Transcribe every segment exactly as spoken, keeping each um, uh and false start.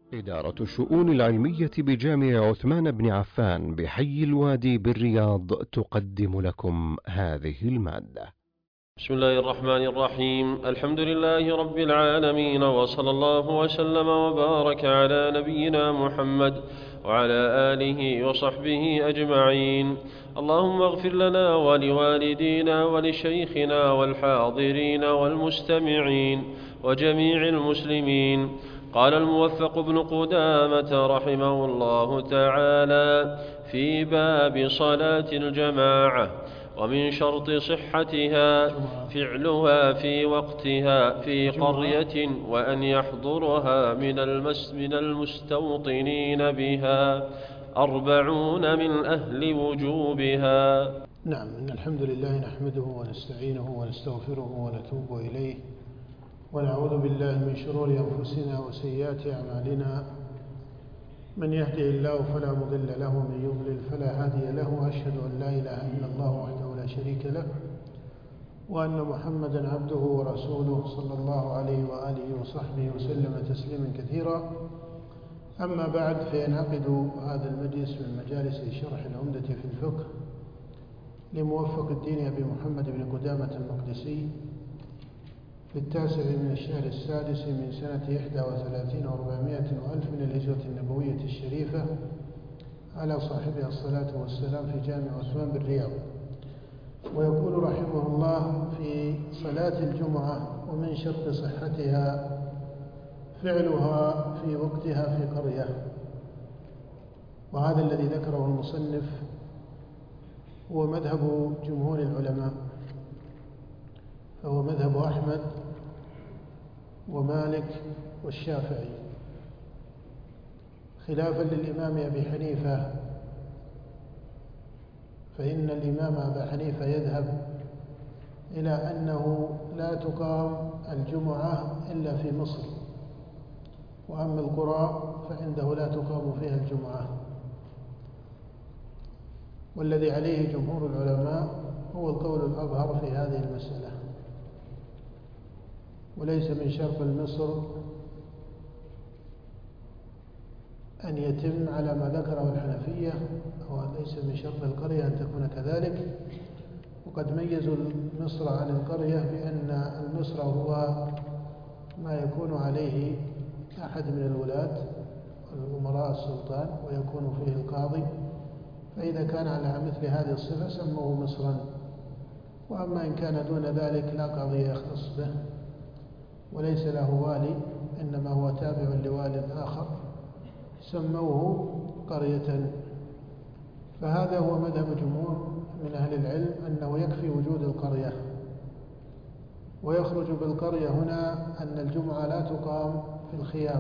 إدارة الشؤون العلمية بجامع عثمان بن عفان بحي الوادي بالرياض تقدم لكم هذه المادة. بسم الله الرحمن الرحيم. الحمد لله رب العالمين، وصلى الله وسلم وبارك على نبينا محمد وعلى آله وصحبه أجمعين. اللهم اغفر لنا ولوالدينا ولشيخنا والحاضرين والمستمعين وجميع المسلمين. قال الموفق ابن قدامة رحمه الله تعالى في باب صلاة الجماعة: ومن شرط صحتها فعلها في وقتها في قرية، وأن يحضرها من المس من المستوطنين بها أربعون من أهل وجوبها. نعم، إن الحمد لله نحمده ونستعينه ونستغفره ونتوب إليه، ونعوذ بالله من شرور أنفسنا وسيئات أعمالنا. من يهده الله فلا مضل له، ومن يضلل فلا هادي له، وأشهد أن لا إله إلا الله وحده لا شريك له، وأن محمدا عبده ورسوله صلى الله عليه وآله وصحبه وسلم تسليما كثيرا. أما بعد، فينعقد هذا المجلس من مجالس شرح العمدة في الفقه لموفق الدين أبي محمد بن قدامة المقدسي في التاسع من الشهر السادس من سنة إحدى وثلاثين وأربعمائة وألف من الهجرة النبوية الشريفة، على صاحبها الصلاة والسلام، في جامع عثمان بالرياض. ويقول رحمه الله في صلاة الجمعة: ومن شرط صحتها فعلها في وقتها في قرية. وهذا الذي ذكره المصنف هو مذهب جمهور العلماء، فهو مذهب أحمد ومالك والشافعي، خلافا للإمام أبي حنيفة، فإن الإمام أبا حنيفة يذهب إلى أنه لا تقام الجمعة إلا في مصر، وأما القرى فعنده لا تقام فيها الجمعة. والذي عليه جمهور العلماء هو القول الأظهر في هذه المسألة. وليس من شرط المصر أن يتم على ما ذكره الحنفية، أو ليس من شرط القرية أن تكون كذلك. وقد ميزوا مصر عن القرية بأن المصر هو ما يكون عليه أحد من الولاة الأمراء السلطان، ويكون فيه القاضي، فإذا كان على مثل هذه الصفة سموه مصرا. وأما إن كان دون ذلك لا قاضي يختص به وليس له والي، إنما هو تابع لوال آخر، سموه قرية. فهذا هو مذهب جمهور من أهل العلم، أنه يكفي وجود القرية. ويخرج بالقرية هنا أن الجمعة لا تقام في الخيام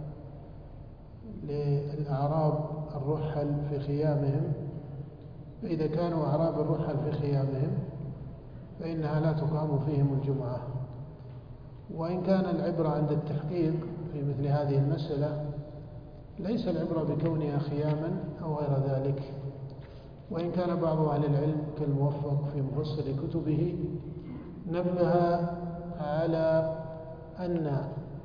للأعراب الرحل في خيامهم، فإذا كانوا أعراب الرحل في خيامهم فإنها لا تقام فيهم الجمعة. وإن كان العبرة عند التحقيق في مثل هذه المسألة ليس العبرة بكونها خياما أو غير ذلك. وإن كان بعض أهل العلم كالموفق في مفصل كتبه نبه على أن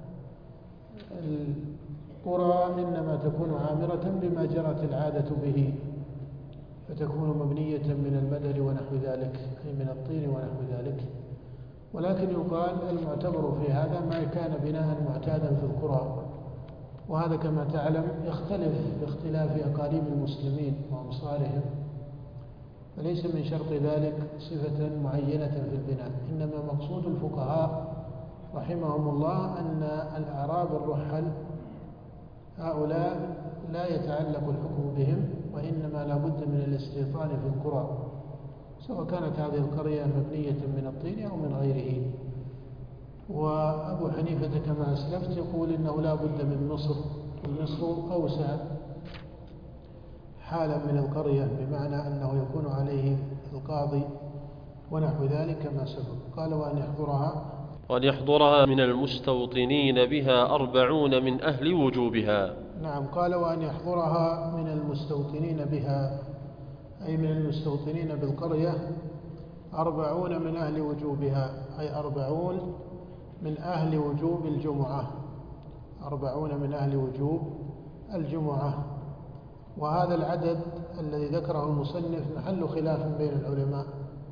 القرى إنما تكون عامرة بما جرت العادة به، فتكون مبنية من المدر ونحو ذلك، أي من الطين ونحو ذلك. ولكن يقال المعتبر في هذا ما كان بناء معتادا في القرى، وهذا كما تعلم يختلف باختلاف أقاليم المسلمين وأمصارهم، فليس من شرط ذلك صفة معينة في البناء. إنما مقصود الفقهاء رحمهم الله أن الأعراب الرحل هؤلاء لا يتعلق الحكم بهم، وإنما لا بد من الاستيطان في القرى، سواء كانت هذه القرية مبنية من الطين أو من غيره. وأبو حنيفة كما أسلفت يقول إنه لا بد من مصر، ومصر أوسع حالا من القرية، بمعنى أنه يكون عليه القاضي ونحو ذلك كما سبق. قال: وأن يحضرها وأن يحضرها من المستوطنين بها أربعون من أهل وجوبها. نعم، قال: وأن يحضرها من المستوطنين بها، أي من المستوطنين بالقرية، أربعون من أهل وجوبها، أي أربعون من أهل وجوب الجمعة. أربعون من أهل وجوب الجمعة. وهذا العدد الذي ذكره المصنف محل خلاف بين العلماء،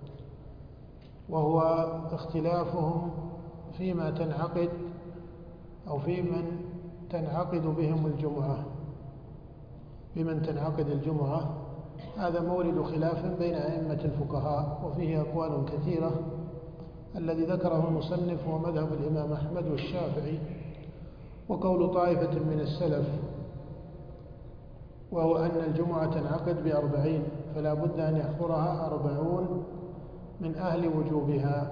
وهو اختلافهم فيما تنعقد أو في من تنعقد بهم الجمعة، بمن تنعقد الجمعة. هذا مورد خلاف بين أئمة الفقهاء وفيه أقوال كثيرة. الذي ذكره المصنف هو مذهب الإمام أحمد والشافعي وقول طائفة من السلف، وهو أن الجمعة تنعقد بأربعين، فلا بد أن يحضرها أربعون من أهل وجوبها.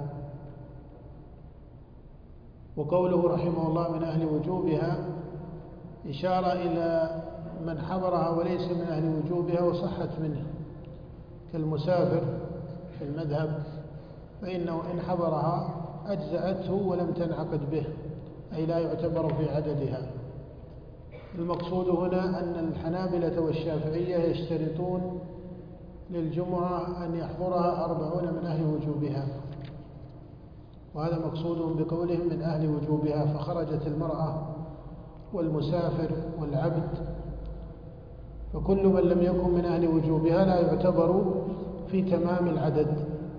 وقوله رحمه الله من أهل وجوبها إشارة إلى من حضرها وليس من أهل وجوبها وصحت منه، كالمسافر في المذهب، فإنه إن حضرها أجزأته ولم تنعقد به، أي لا يعتبر في عددها. المقصود هنا أن الحنابلة والشافعية يشترطون للجمعة أن يحضرها أربعون من أهل وجوبها، وهذا مقصودهم بقولهم من أهل وجوبها، فخرجت المرأة والمسافر والعبد، فكل من لم يكن من أهل وجوبها لا يعتبر في تمام العدد.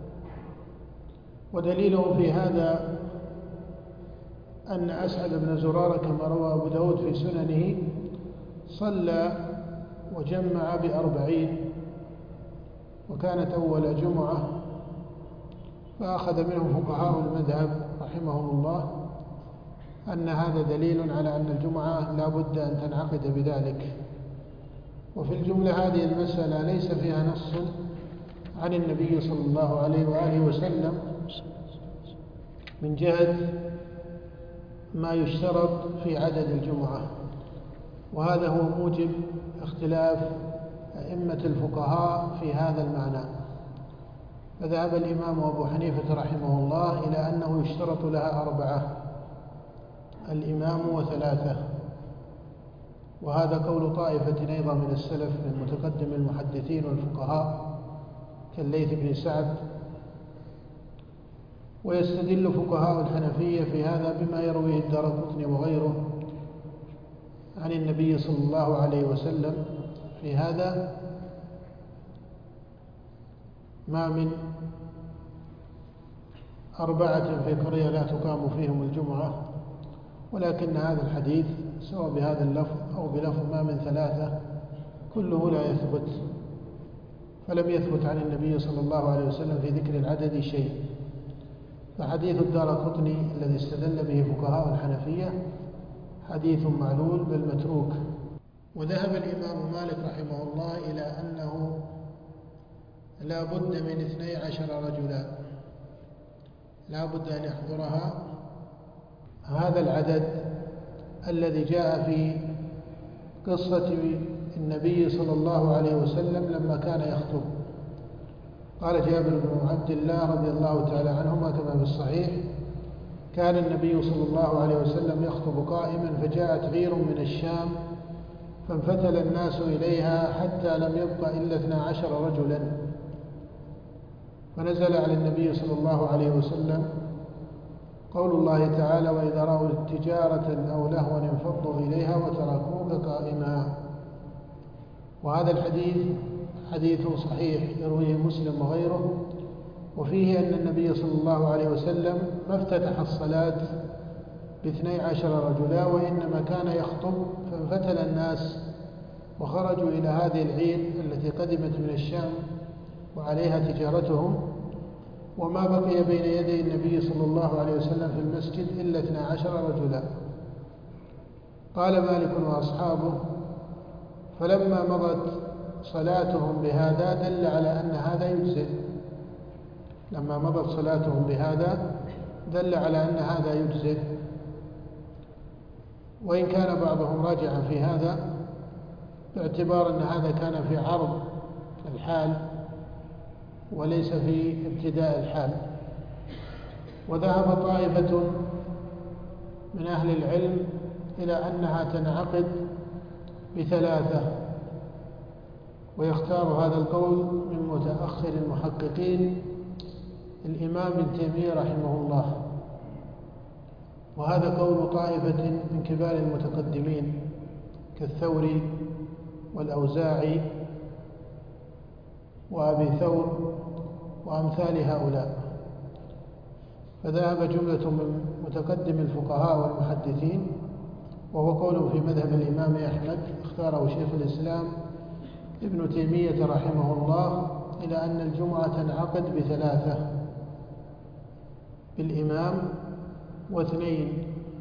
ودليله في هذا أن أسعد بن زرارة كما روى أبو داود في سننه صلى وجمع بأربعين، وكانت أول جمعة، فأخذ منهم فقهاء المذهب رحمهم الله أن هذا دليل على أن الجمعة لا بد أن تنعقد بذلك. وفي الجملة هذه المسألة ليس فيها نص عن النبي صلى الله عليه وآله وسلم من جهة ما يشترط في عدد الجمعة، وهذا هو موجب اختلاف أئمة الفقهاء في هذا المعنى. فذهب الإمام أبو حنيفة رحمه الله إلى أنه يشترط لها أربعة، الإمام وثلاثة، وهذا قول طائفة أيضا من السلف من متقدم المحدثين والفقهاء كالليث بن سعد. ويستدل فقهاء الحنفية في هذا بما يرويه الدارقطني وغيره عن النبي صلى الله عليه وسلم في هذا: ما من أربعة في قرية لا تقام فيهم الجمعة، ولكن هذا الحديث سواء بهذا اللفظ أو بلفظ ما من ثلاثة كله لا يثبت، فلم يثبت عن النبي صلى الله عليه وسلم في ذكر العدد شيء. فحديث الدارقطني الذي استدل به فقهاء الحنفية حديث معلول بل متروك. وذهب الإمام مالك رحمه الله إلى أنه لا بد من اثني عشر رجلا، لا بد أن يحضرها هذا العدد الذي جاء في قصة النبي صلى الله عليه وسلم لما كان يخطب. قال جابر بن عبد الله رضي الله تعالى عنهما كما في الصحيح: كان النبي صلى الله عليه وسلم يخطب قائما، فجاءت عير من الشام فانفتل الناس إليها حتى لم يبق إلا اثنا عشر رجلا، فنزل على النبي صلى الله عليه وسلم قول الله تعالى: وإذا رأوا تجارة أو لهوا انفضوا إليها وتركوك قائما. وهذا الحديث حديث صحيح يرويه مسلم وغيره، وفيه أن النبي صلى الله عليه وسلم ما افتتح الصلاة باثني عشر رجلا، وإنما كان يخطب فانفتل الناس وخرجوا إلى هذه العير التي قدمت من الشام وعليها تجارتهم، وما بقي بين يدي النبي صلى الله عليه وسلم في المسجد إلا اثنا عشر رجلا. قال مالك وأصحابه: فلما مضت صلاتهم بهذا دل على أن هذا يجزئ. لما مضت صلاتهم بهذا دل على أن هذا يجزئ، وإن كان بعضهم راجعا في هذا باعتبار أن هذا كان في عرض الحال وليس في ابتداء الحال. وذهب طائفة من أهل العلم إلى أنها تنعقد بثلاثة، ويختار هذا القول من متأخر المحققين الإمام ابن تيمية رحمه الله. وهذا قول طائفة من كبار المتقدمين كالثوري والأوزاعي وأبي ثور وأمثال هؤلاء. فذهب جملة من متقدم الفقهاء والمحدثين، وهو قول في مذهب الإمام أحمد اختاره شيخ الإسلام ابن تيمية رحمه الله، إلى أن الجمعة تنعقد بثلاثة: بالإمام واثنين.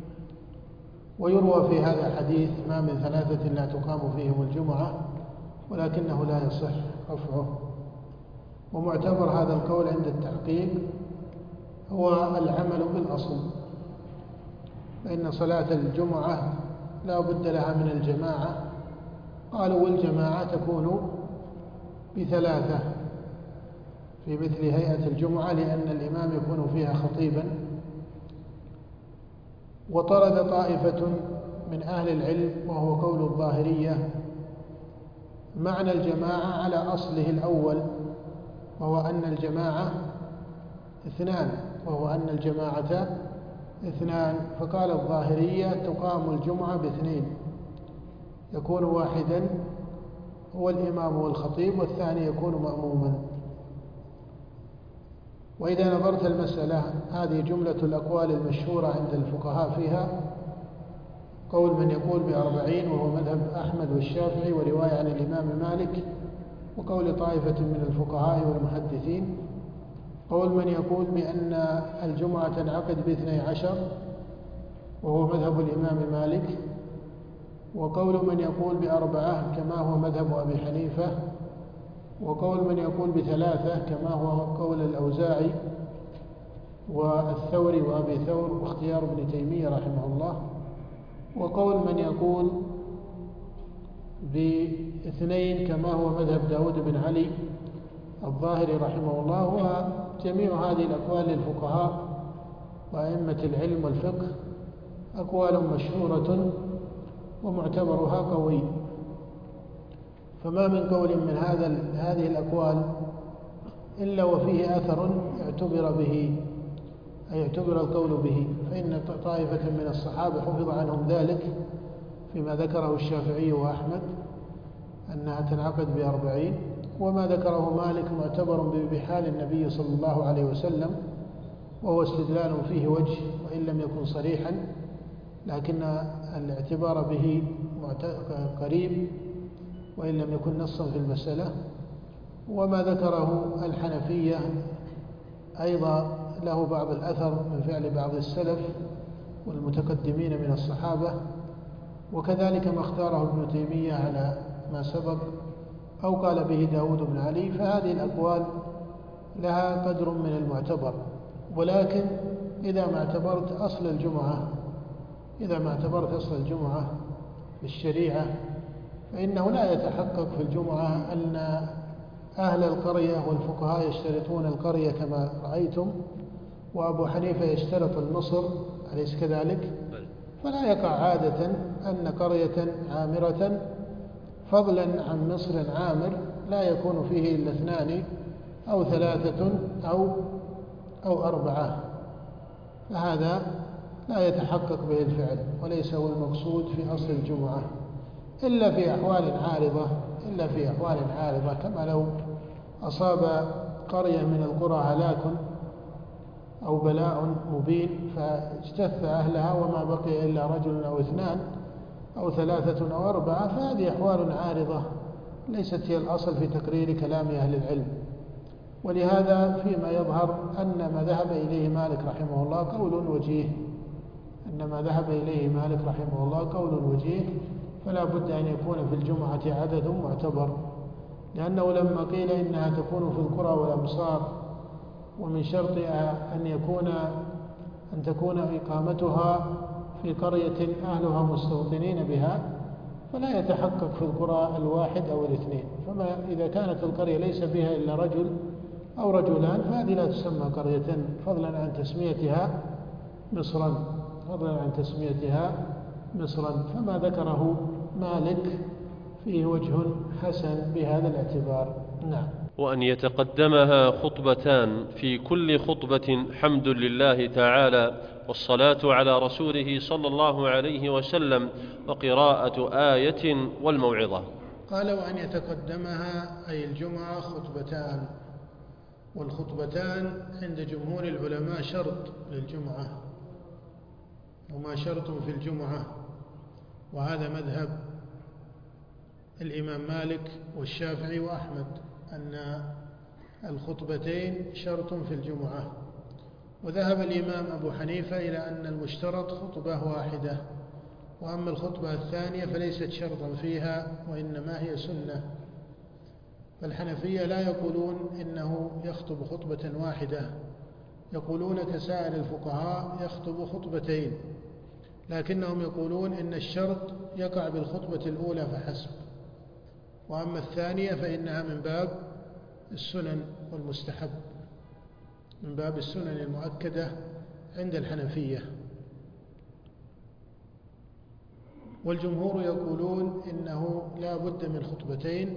ويروى في هذا الحديث ما من ثلاثة لا تقام فيهم الجمعة، ولكنه لا يصح رفعه. ومعتبر هذا القول عند التحقيق هو العمل بالأصل، فإن صلاة الجمعة لا بد لها من الجماعة. قالوا والجماعة تكون بثلاثة في مثل هيئة الجمعة، لأن الإمام يكون فيها خطيبا. وطرد طائفة من أهل العلم، وهو قول الظاهرية، معنى الجماعة على أصله الأول، وهو أن الجماعة اثنان وهو أن الجماعة اثنان فقال الظاهرية تقام الجمعة باثنين، يكون واحدا هو الإمام والخطيب، والثاني يكون مأموما. وإذا نظرت المسألة، هذه جملة الأقوال المشهورة عند الفقهاء فيها: قول من يقول بأربعين وهو مذهب أحمد والشافعي ورواية عن الإمام مالك، وقول طائفة من الفقهاء والمحدثين. قول من يقول بأن الجمعة تنعقد باثني عشر وهو مذهب الإمام مالك، وقول من يقول بأربعة كما هو مذهب أبي حنيفة، وقول من يقول بثلاثة كما هو قول الأوزاعي والثوري وأبي ثور واختيار ابن تيمية رحمه الله، وقول من يقول باثنين كما هو مذهب داود بن علي الظاهري رحمه الله. وجميع هذه الأقوال للفقهاء وأئمة العلم والفقه أقوال مشهورة ومعتبرها قوي. فما من قول من هذا هذه الأقوال إلا وفيه أثر يعتبر به أي يعتبر القول به، فإن طائفة من الصحابة حفظ عنهم ذلك فيما ذكره الشافعي وأحمد أنها تنعقد بأربعين، وما ذكره مالك معتبر بحال النبي صلى الله عليه وسلم، وهو استدلال فيه وجه وإن لم يكن صريحا، لكن الاعتبار به قريب وإن لم يكن نصا في المسألة. وما ذكره الحنفية أيضا له بعض الأثر من فعل بعض السلف والمتقدمين من الصحابة، وكذلك ما اختاره ابن تيمية على ما سبق أو قال به داود بن علي. فهذه الأقوال لها قدر من المعتبر، ولكن إذا ما اعتبرت أصل الجمعة إذا ما اعتبرت أصل الجمعة بالشريعة، فإنه لا يتحقق في الجمعة أن أهل القرية والفقهاء يشترطون القرية كما رأيتم، وأبو حنيفة يشترط المصر، أليس كذلك؟ فلا يقع عادة أن قرية عامرة فضلا عن مصر عامر لا يكون فيه إلا اثنان أو ثلاثة أو أو أربعة، فهذا لا يتحقق به الفعل وليس هو المقصود في أصل الجمعة، إلا في أحوال عارضة إلا في أحوال عارضة كما لو أصاب قرية من القرى هلاك أو بلاء مبين فاجتث أهلها وما بقي إلا رجل أو اثنان أو ثلاثة أو أربعة، فهذه أحوال عارضة ليست هي الأصل في تقرير كلام أهل العلم. ولهذا فيما يظهر أن ما ذهب إليه مالك رحمه الله قول وجيه أن ما ذهب إليه مالك رحمه الله قول وجيه فلا بد أن يكون في الجمعة عدد معتبر، لأنه لما قيل إنها تكون في القرى والأمصار ومن شرطها أن يكون أن تكون إقامتها في قرية أهلها مستوطنين بها، فلا يتحقق في القرى الواحد أو الاثنين. فما إذا كانت القرية ليس بها إلا رجل أو رجلان فهذه لا تسمى قرية، فضلا عن تسميتها مصرا فضلا عن تسميتها مصرا. فما ذكره مالك فيه وجه حسن بهذا الاعتبار. نعم. وأن يتقدمها خطبتان في كل خطبة حمد لله تعالى والصلاة على رسوله صلى الله عليه وسلم وقراءة آية والموعظة. قال وأن يتقدمها أي الجمعة خطبتان، والخطبتان عند جمهور العلماء شرط للجمعة وما شرط في الجمعة، وهذا مذهب الإمام مالك والشافعي وأحمد أن الخطبتين شرط في الجمعة. وذهب الإمام أبو حنيفة إلى أن المشترط خطبة واحدة، وأما الخطبة الثانية فليست شرطا فيها وإنما هي سنة. فالحنفية لا يقولون إنه يخطب خطبة واحدة، يقولون كسائر الفقهاء يخطب خطبتين، لكنهم يقولون إن الشرط يقع بالخطبة الأولى فحسب، وأما الثانية فإنها من باب السنن والمستحب، من باب السنن المؤكدة عند الحنفية. والجمهور يقولون إنه لا بد من خطبتين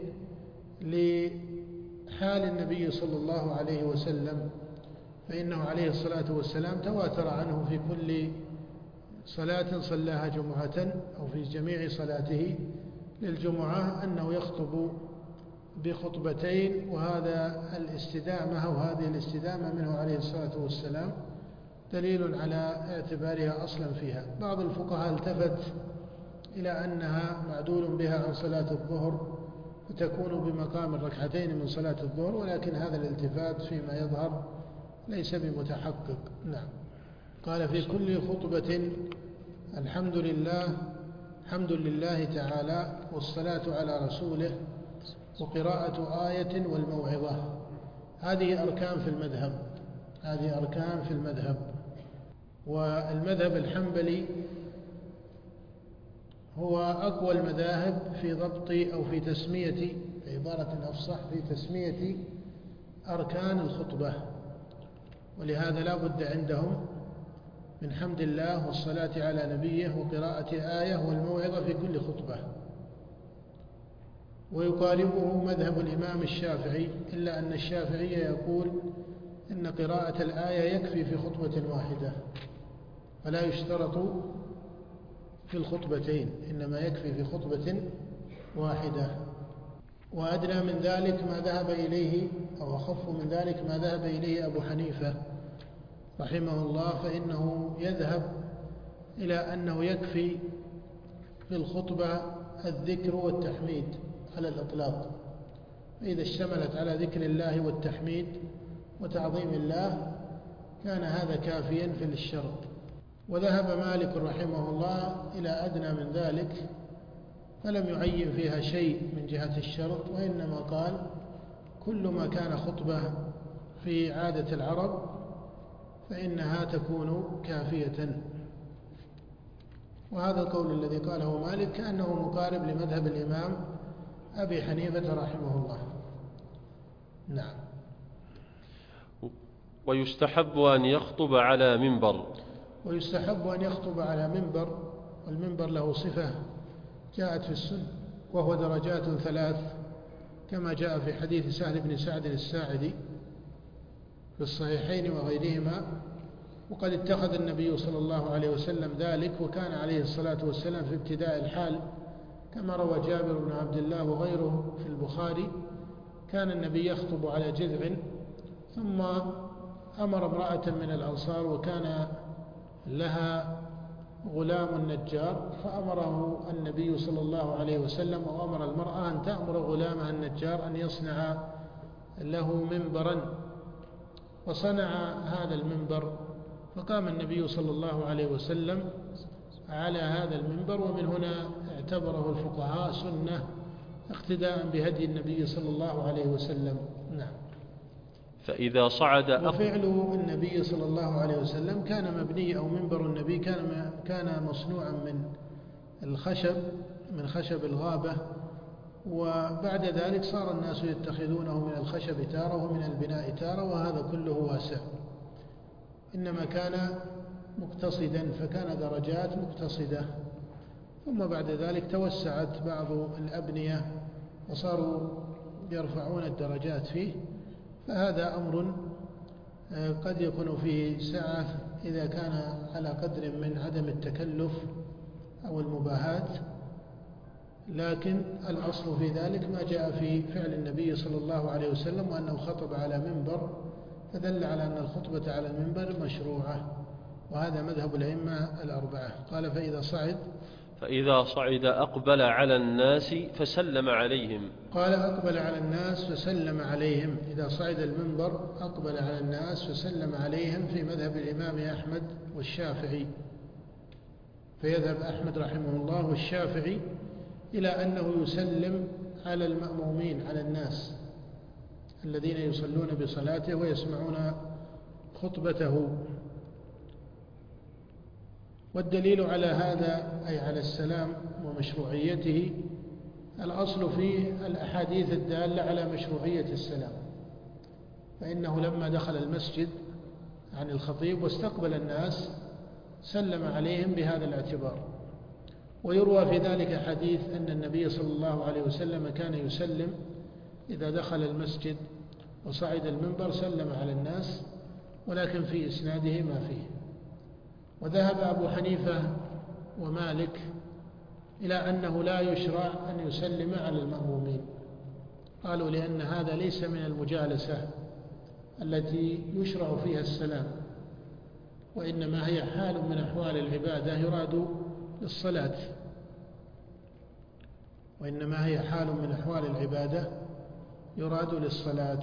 لحال النبي صلى الله عليه وسلم، فإنه عليه الصلاة والسلام تواتر عنه في كل صلاة صلاها جمعة أو في جميع صلاته للجمعة أنه يخطب بخطبتين، وهذا الاستدامة وهذه الاستدامة منه عليه الصلاة والسلام دليل على اعتبارها أصلا فيها. بعض الفقهاء التفت إلى أنها معدول بها عن صلاة الظهر فتكون بمقام الركعتين من صلاة الظهر، ولكن هذا الالتفات فيما يظهر ليس بمتحقق. نعم. قال في كل خطبة الحمد لله، حمد لله تعالى والصلاة على رسوله وقراءة آية والموعظة. هذه أركان في المذهب، هذه أركان في المذهب. والمذهب الحنبلي هو أقوى المذاهب في ضبط أو في تسمية، بعبارة أفصح، في تسمية أركان الخطبة، ولهذا لا بد عندهم من حمد الله والصلاة على نبيه وقراءة آية والموعظة في كل خطبة. ويقاربه مذهب الإمام الشافعي، إلا أن الشافعي يقول إن قراءة الآية يكفي في خطبة واحدة، فلا يشترط في الخطبتين، إنما يكفي في خطبة واحدة. وأدنى من ذلك ما ذهب إليه أو أخف من ذلك ما ذهب إليه أبو حنيفة رحمه الله، فإنه يذهب إلى أنه يكفي في الخطبة الذكر والتحميد على الإطلاق، فإذا اشتملت على ذكر الله والتحميد وتعظيم الله كان هذا كافيا في الشرط. وذهب مالك رحمه الله إلى أدنى من ذلك، فلم يعين فيها شيء من جهة الشرط، وإنما قال كل ما كان خطبة في عادة العرب فإنها تكون كافية. وهذا القول الذي قاله مالك كأنه مقارب لمذهب الإمام أبي حنيفة رحمه الله. نعم. ويستحب أن يخطب على منبر. ويستحب أن يخطب على منبر، والمنبر له صفة جاءت في السنة، وهو درجات ثلاث كما جاء في حديث سهل بن سعد الساعدي في الصحيحين وغيرهما. وقد اتخذ النبي صلى الله عليه وسلم ذلك، وكان عليه الصلاة والسلام في ابتداء الحال كما روى جابر بن عبد الله وغيره في البخاري، كان النبي يخطب على جذع، ثم أمر امرأة من الأنصار وكان لها غلام نجار، فأمره النبي صلى الله عليه وسلم وأمر المرأة أن تأمر غلامها النجار أن يصنع له منبرا، وصنع هذا المنبر. فقام النبي صلى الله عليه وسلم على هذا المنبر، ومن هنا اعتبره الفقهاء سنة اقتداء بهدي النبي صلى الله عليه وسلم. نعم. فإذا صعد وفعل النبي صلى الله عليه وسلم كان مبني، أو منبر النبي كان كان مصنوعا من الخشب، من خشب الغابة، وبعد ذلك صار الناس يتخذونه من الخشب تارة ومن البناء تارة، وهذا كله واسع، إنما كان مقتصدا، فكان درجات مقتصدة، ثم بعد ذلك توسعت بعض الأبنية وصاروا يرفعون الدرجات فيه، فهذا أمر قد يكون فيه سعة إذا كان على قدر من عدم التكلف أو المباهاة، لكن الأصل في ذلك ما جاء في فعل النبي صلى الله عليه وسلم وأنه خطب على منبر، فدل على أن الخطبة على المنبر مشروعة، وهذا مذهب الأئمة الأربعة. قال فإذا صعد فإذا صعد أقبل على الناس فسلم عليهم. قال أقبل على الناس فسلم عليهم. إذا صعد المنبر أقبل على الناس فسلم عليهم في مذهب الإمام أحمد والشافعي، فيذهب أحمد رحمه الله والشافعي إلى أنه يسلم على المأمومين، على الناس الذين يصلون بصلاته ويسمعون خطبته. والدليل على هذا أي على السلام ومشروعيته الأصل في الأحاديث الدالة على مشروعية السلام، فإنه لما دخل المسجد عن الخطيب واستقبل الناس سلم عليهم بهذا الاعتبار. ويروى في ذلك حديث أن النبي صلى الله عليه وسلم كان يسلم إذا دخل المسجد وصعد المنبر سلم على الناس، ولكن في إسناده ما فيه. وذهب أبو حنيفة ومالك إلى أنه لا يشرع أن يسلم على المأمومين، قالوا لأن هذا ليس من المجالسة التي يشرع فيها السلام، وإنما هي حال من أحوال العبادة يراد للصلاة، وإنما هي حال من أحوال العبادة يراد للصلاة.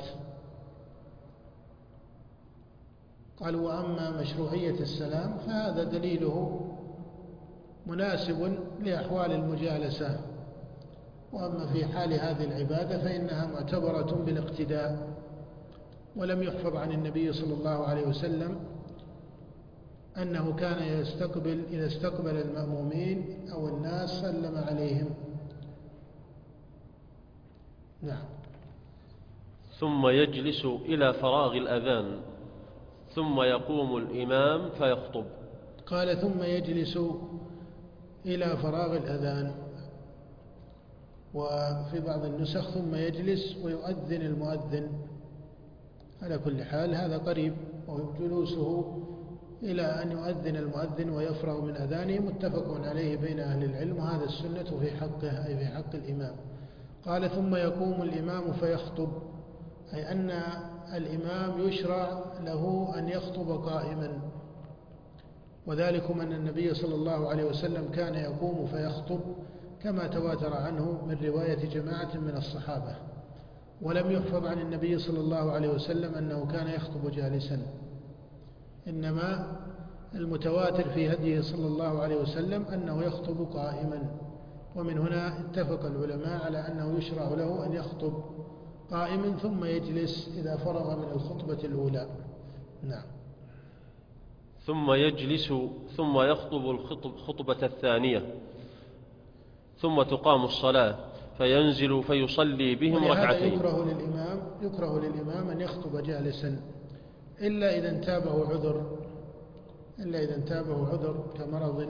قالوا وأما مشروعية السلام فهذا دليله مناسب لأحوال المجالسة، وأما في حال هذه العبادة فإنها معتبرة بالاقتداء، ولم يحفظ عن النبي صلى الله عليه وسلم أنه كان يستقبل إذا استقبل المأمومين أو الناس سلم عليهم. نعم. ثم يجلس إلى فراغ الأذان ثم يقوم الإمام فيخطب. قال ثم يجلس إلى فراغ الأذان، وفي بعض النسخ ثم يجلس ويؤذن المؤذن. على كل حال هذا قريب، وجلوسه إلى أن يؤذن المؤذن ويفرغ من أذانه متفق عليه بين أهل العلم، وهذا السنة في حقه أي في حق الإمام. قال ثم يقوم الإمام فيخطب، أي أن الإمام يشرع له أن يخطب قائما، وذلكم أن النبي صلى الله عليه وسلم كان يقوم فيخطب كما تواتر عنه من رواية جماعة من الصحابة، ولم يحفظ عن النبي صلى الله عليه وسلم أنه كان يخطب جالسا، إنما المتواتر في هديه صلى الله عليه وسلم أنه يخطب قائما. ومن هنا اتفق العلماء على أنه يشرع له أن يخطب قائما ثم يجلس إذا فرغ من الخطبة الأولى. نعم. ثم يجلس ثم يخطب الخطبة الثانية ثم تقام الصلاة فينزل فيصلي بهم ركعتين. يكره للإمام يكره للإمام أن يخطب جالسا إلا إذا انتابه عذر إلا إذا انتابه عذر كمرض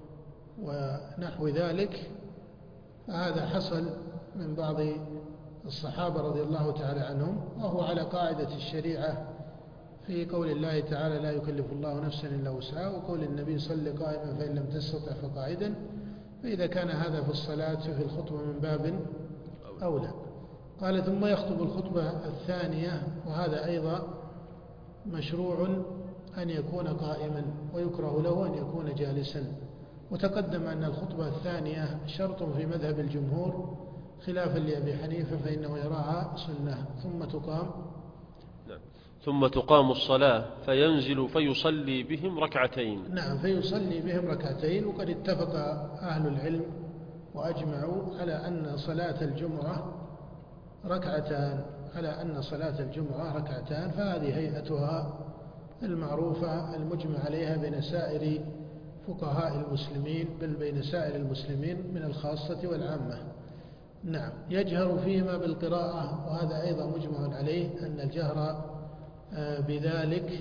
ونحو ذلك، فهذا حصل من بعض الصحابة رضي الله تعالى عنهم، وهو على قاعدة الشريعة في قول الله تعالى لا يكلف الله نفسا إلا وسعها، وقول النبي صل قائما فإن لم تستطع فقاعدا، فإذا كان هذا في الصلاة في الخطبة من باب أولى. قال ثم يخطب الخطبة الثانية، وهذا أيضا مشروع أن يكون قائما، ويكره له أن يكون جالسا. وتقدم أن الخطبة الثانية شرط في مذهب الجمهور خلافا لأبي حنيفة فإنه يراها سنة. ثم تقام نعم. ثم تقام الصلاة فينزل فيصلي بهم ركعتين. نعم، فيصلي بهم ركعتين. وقد اتفق أهل العلم وأجمعوا على أن صلاة الجمعة ركعتان على أن صلاة الجمعة ركعتان فهذه هيئتها المعروفة المجمع عليها بين سائر فقهاء المسلمين، بل بين سائر المسلمين من الخاصة والعامة. نعم. يجهر فيهما بالقراءة، وهذا أيضا مجمع عليه أن الجهر بذلك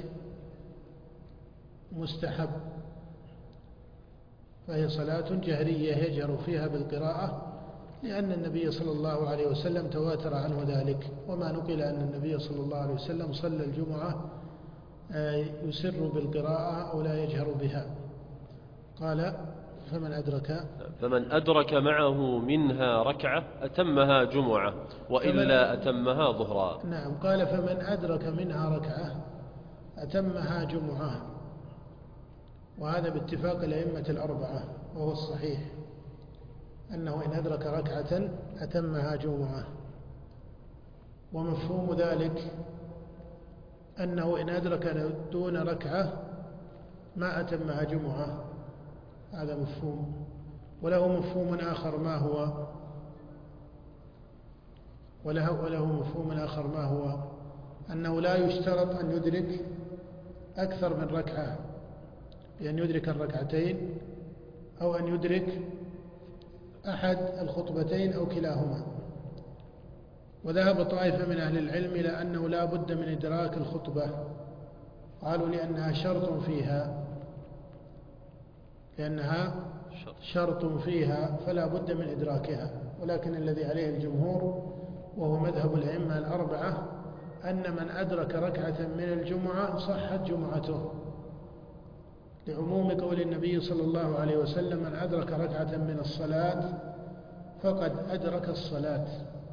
مستحب، فهي صلاة جهرية يجهر فيها بالقراءة، لأن النبي صلى الله عليه وسلم تواتر عنه ذلك، وما نقل أن النبي صلى الله عليه وسلم صلى الجمعة يسر بالقراءة أو لا يجهر بها. قال فمن أدرك فمن أدرك معه منها ركعة أتمها جمعة وإلا أتمها ظهرا. نعم، قال فمن أدرك منها ركعة أتمها جمعة، وهذا باتفاق الأئمة الأربعة، وهو الصحيح أنه إن أدرك ركعة أتمها جمعة. ومفهوم ذلك أنه إن أدرك دون ركعة ما أتمها جمعة، هذا مفهوم. وله مفهوم آخر ما هو وله, وله مفهوم آخر ما هو أنه لا يشترط أن يدرك أكثر من ركعة، بأن يدرك الركعتين أو أن يدرك أحد الخطبتين أو كلاهما. وذهب طائفة من أهل العلم إلى أنه لا بد من إدراك الخطبة، قالوا لأنها شرط فيها لأنها شرط فيها فلا بد من إدراكها. ولكن الذي عليه الجمهور وهو مذهب الأئمة الأربعة أن من أدرك ركعة من الجمعة صحت جمعته، لعموم قول النبي صلى الله عليه وسلم من أدرك ركعة من الصلاة فقد أدرك الصلاة.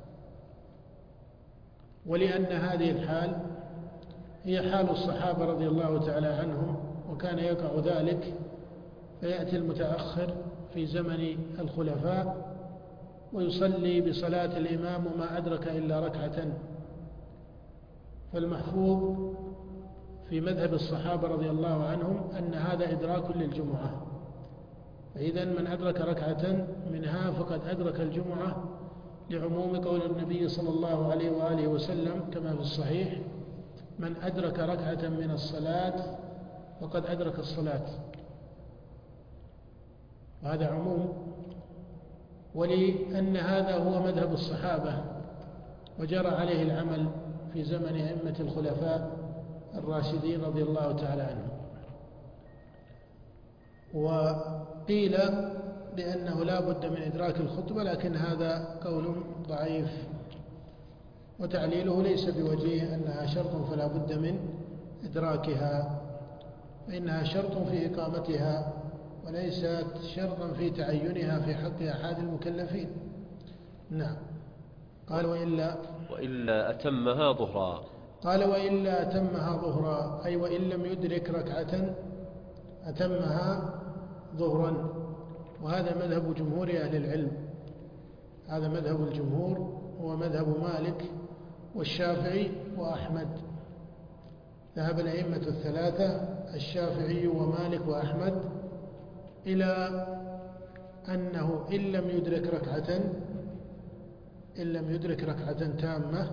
ولأن هذه الحال هي حال الصحابة رضي الله تعالى عنهم، وكان يقع ذلك فيأتي المتأخر في زمن الخلفاء ويصلي بصلاة الإمام وما أدرك إلا ركعة. فالمحفوظ في مذهب الصحابة رضي الله عنهم أن هذا إدراك للجمعة، فإذا من أدرك ركعة منها فقد أدرك الجمعة، لعموم قول النبي صلى الله عليه وآله وسلم كما في الصحيح من أدرك ركعة من الصلاة فقد أدرك الصلاة، وهذا عموم. ولأن هذا هو مذهب الصحابة وجرى عليه العمل في زمن أئمة الخلفاء الراشدين رضي الله تعالى عنهم. وقيل بأنه لا بد من إدراك الخطبة، لكن هذا قول ضعيف، وتعليله ليس بوجيه أنها شرط فلا بد من إدراكها، فإنها شرط في إقامتها وليست شرطا في تعينها في حق أحد المكلفين. نعم. قال وإلا وإلا أتمها ظهرا. قال وإلا أتمها ظهرا، أي وإن لم يدرك ركعة أتمها ظهرا. وهذا مذهب جمهور أهل العلم، هذا مذهب الجمهور هو مذهب مالك والشافعي وأحمد. ذهب الأئمة الثلاثة الشافعي ومالك وأحمد إلى أنه إن لم يدرك ركعة إن لم يدرك ركعة تامة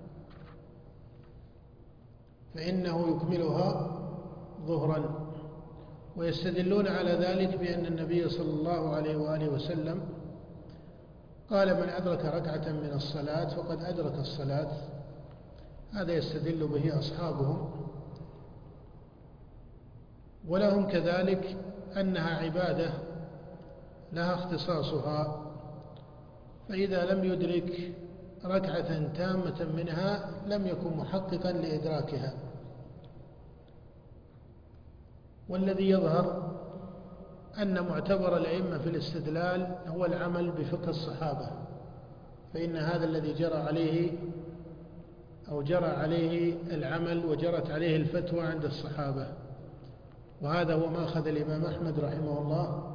فإنه يكملها ظهرا. ويستدلون على ذلك بأن النبي صلى الله عليه وآله وسلم قال من أدرك ركعة من الصلاة فقد أدرك الصلاة، هذا يستدل به أصحابهم. ولهم كذلك أنها عبادة لها اختصاصها، فإذا لم يدرك ركعة تامة منها لم يكن محققا لإدراكها. والذي يظهر أن معتبر الأئمة في الاستدلال هو العمل بفقه الصحابة، فإن هذا الذي جرى عليه أو جرى عليه العمل وجرت عليه الفتوى عند الصحابة، وهذا هو ما أخذ الإمام أحمد رحمه الله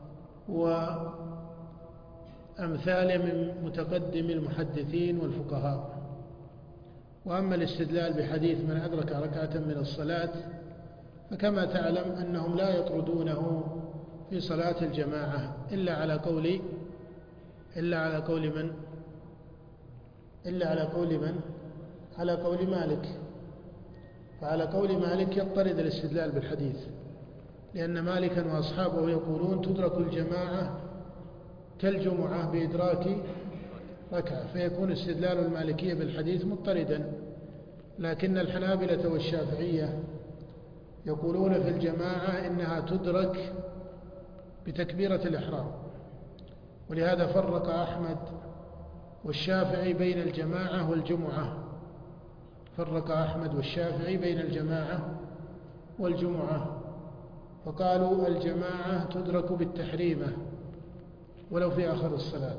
وأمثال من متقدم المحدثين والفقهاء. وأما الاستدلال بحديث من أدرك ركعة من الصلاة فكما تعلم أنهم لا يطردونه في صلاة الجماعة إلا على قول إلا على قول من إلا على قول من على قول مالك. فعلى قول مالك يضطرد الاستدلال بالحديث، لأن مالكا وأصحابه يقولون تدرك الجماعة كالجمعة بإدراك ركعة، فيكون استدلال المالكية بالحديث مضطردا. لكن الحنابلة والشافعية يقولون في الجماعة إنها تدرك بتكبيرة الإحرام، ولهذا فرق أحمد والشافعي بين الجماعة والجمعة فرق أحمد والشافعي بين الجماعة والجمعة فقالوا الجماعة تدرك بالتحريمة ولو في آخر الصلاة،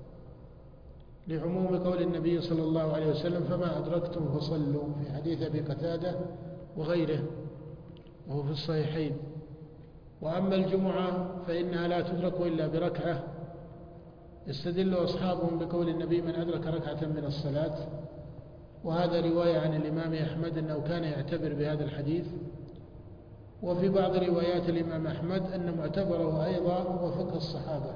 لعموم قول النبي صلى الله عليه وسلم فما أدركتم فصلوا في حديث أبي قتادة وغيره وهو في الصحيحين. وأما الجمعة فإنها لا تدرك إلا بركعة، يستدل أصحابهم بقول النبي من أدرك ركعة من الصلاة، وهذا رواية عن الإمام أحمد أنه كان يعتبر بهذا الحديث. وفي بعض روايات الإمام أحمد أن معتبره أيضا هو فقه الصحابة.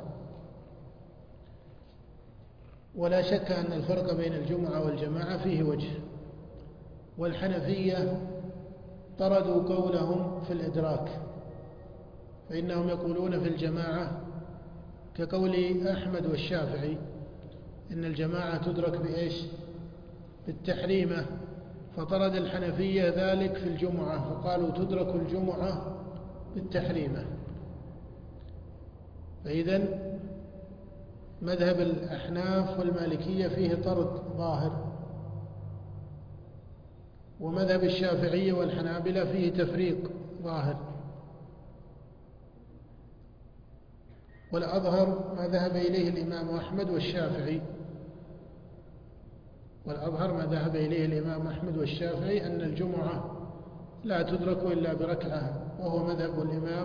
ولا شك أن الفرق بين الجمعة والجماعة فيه وجه. والحنفية طردوا قولهم في الإدراك، فإنهم يقولون في الجماعة كقول أحمد والشافعي إن الجماعة تدرك بإيش؟ بالتحريمة، فطرد الحنفية ذلك في الجمعة فقالوا تدرك الجمعة بالتحريمة. فإذن مذهب الأحناف والمالكية فيه طرد ظاهر، ومذهب الشافعية والحنابلة فيه تفريق ظاهر. والأظهر ما ذهب إليه الإمام أحمد والشافعي والأظهر ما ذهب إليه الإمام أحمد والشافعي أن الجمعة لا تدرك إلا بركعة، وهو مذهب الإمام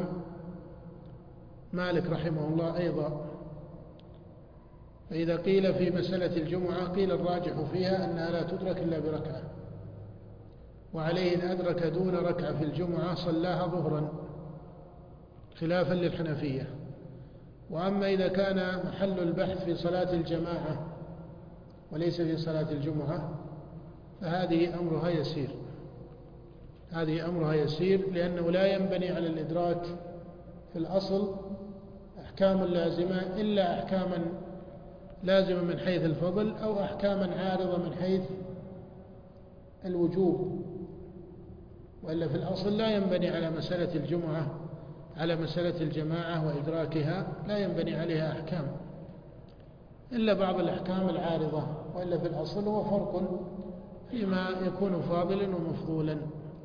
مالك رحمه الله أيضا. فإذا قيل في مسألة الجمعة قيل الراجح فيها أنها لا تدرك إلا بركعة، وعليه إن أدرك دون ركعة في الجمعة صلاها ظهرا خلافا للحنفية. وأما إذا كان محل البحث في صلاة الجماعة وليس في صلاة الجمعة فهذه أمرها يسير هذه أمرها يسير لأنه لا ينبني على الإدراك في الأصل أحكام لازمة إلا أحكاما لازمة من حيث الفضل أو أحكاما عارضة من حيث الوجوب، وإلا في الأصل لا ينبني على مسألة الجمعة على مسألة الجماعة وإدراكها لا ينبني عليها أحكام إلا بعض الأحكام العارضة، وإلا في الأصل هو فرق فيما يكون فاضلا ومفضولا.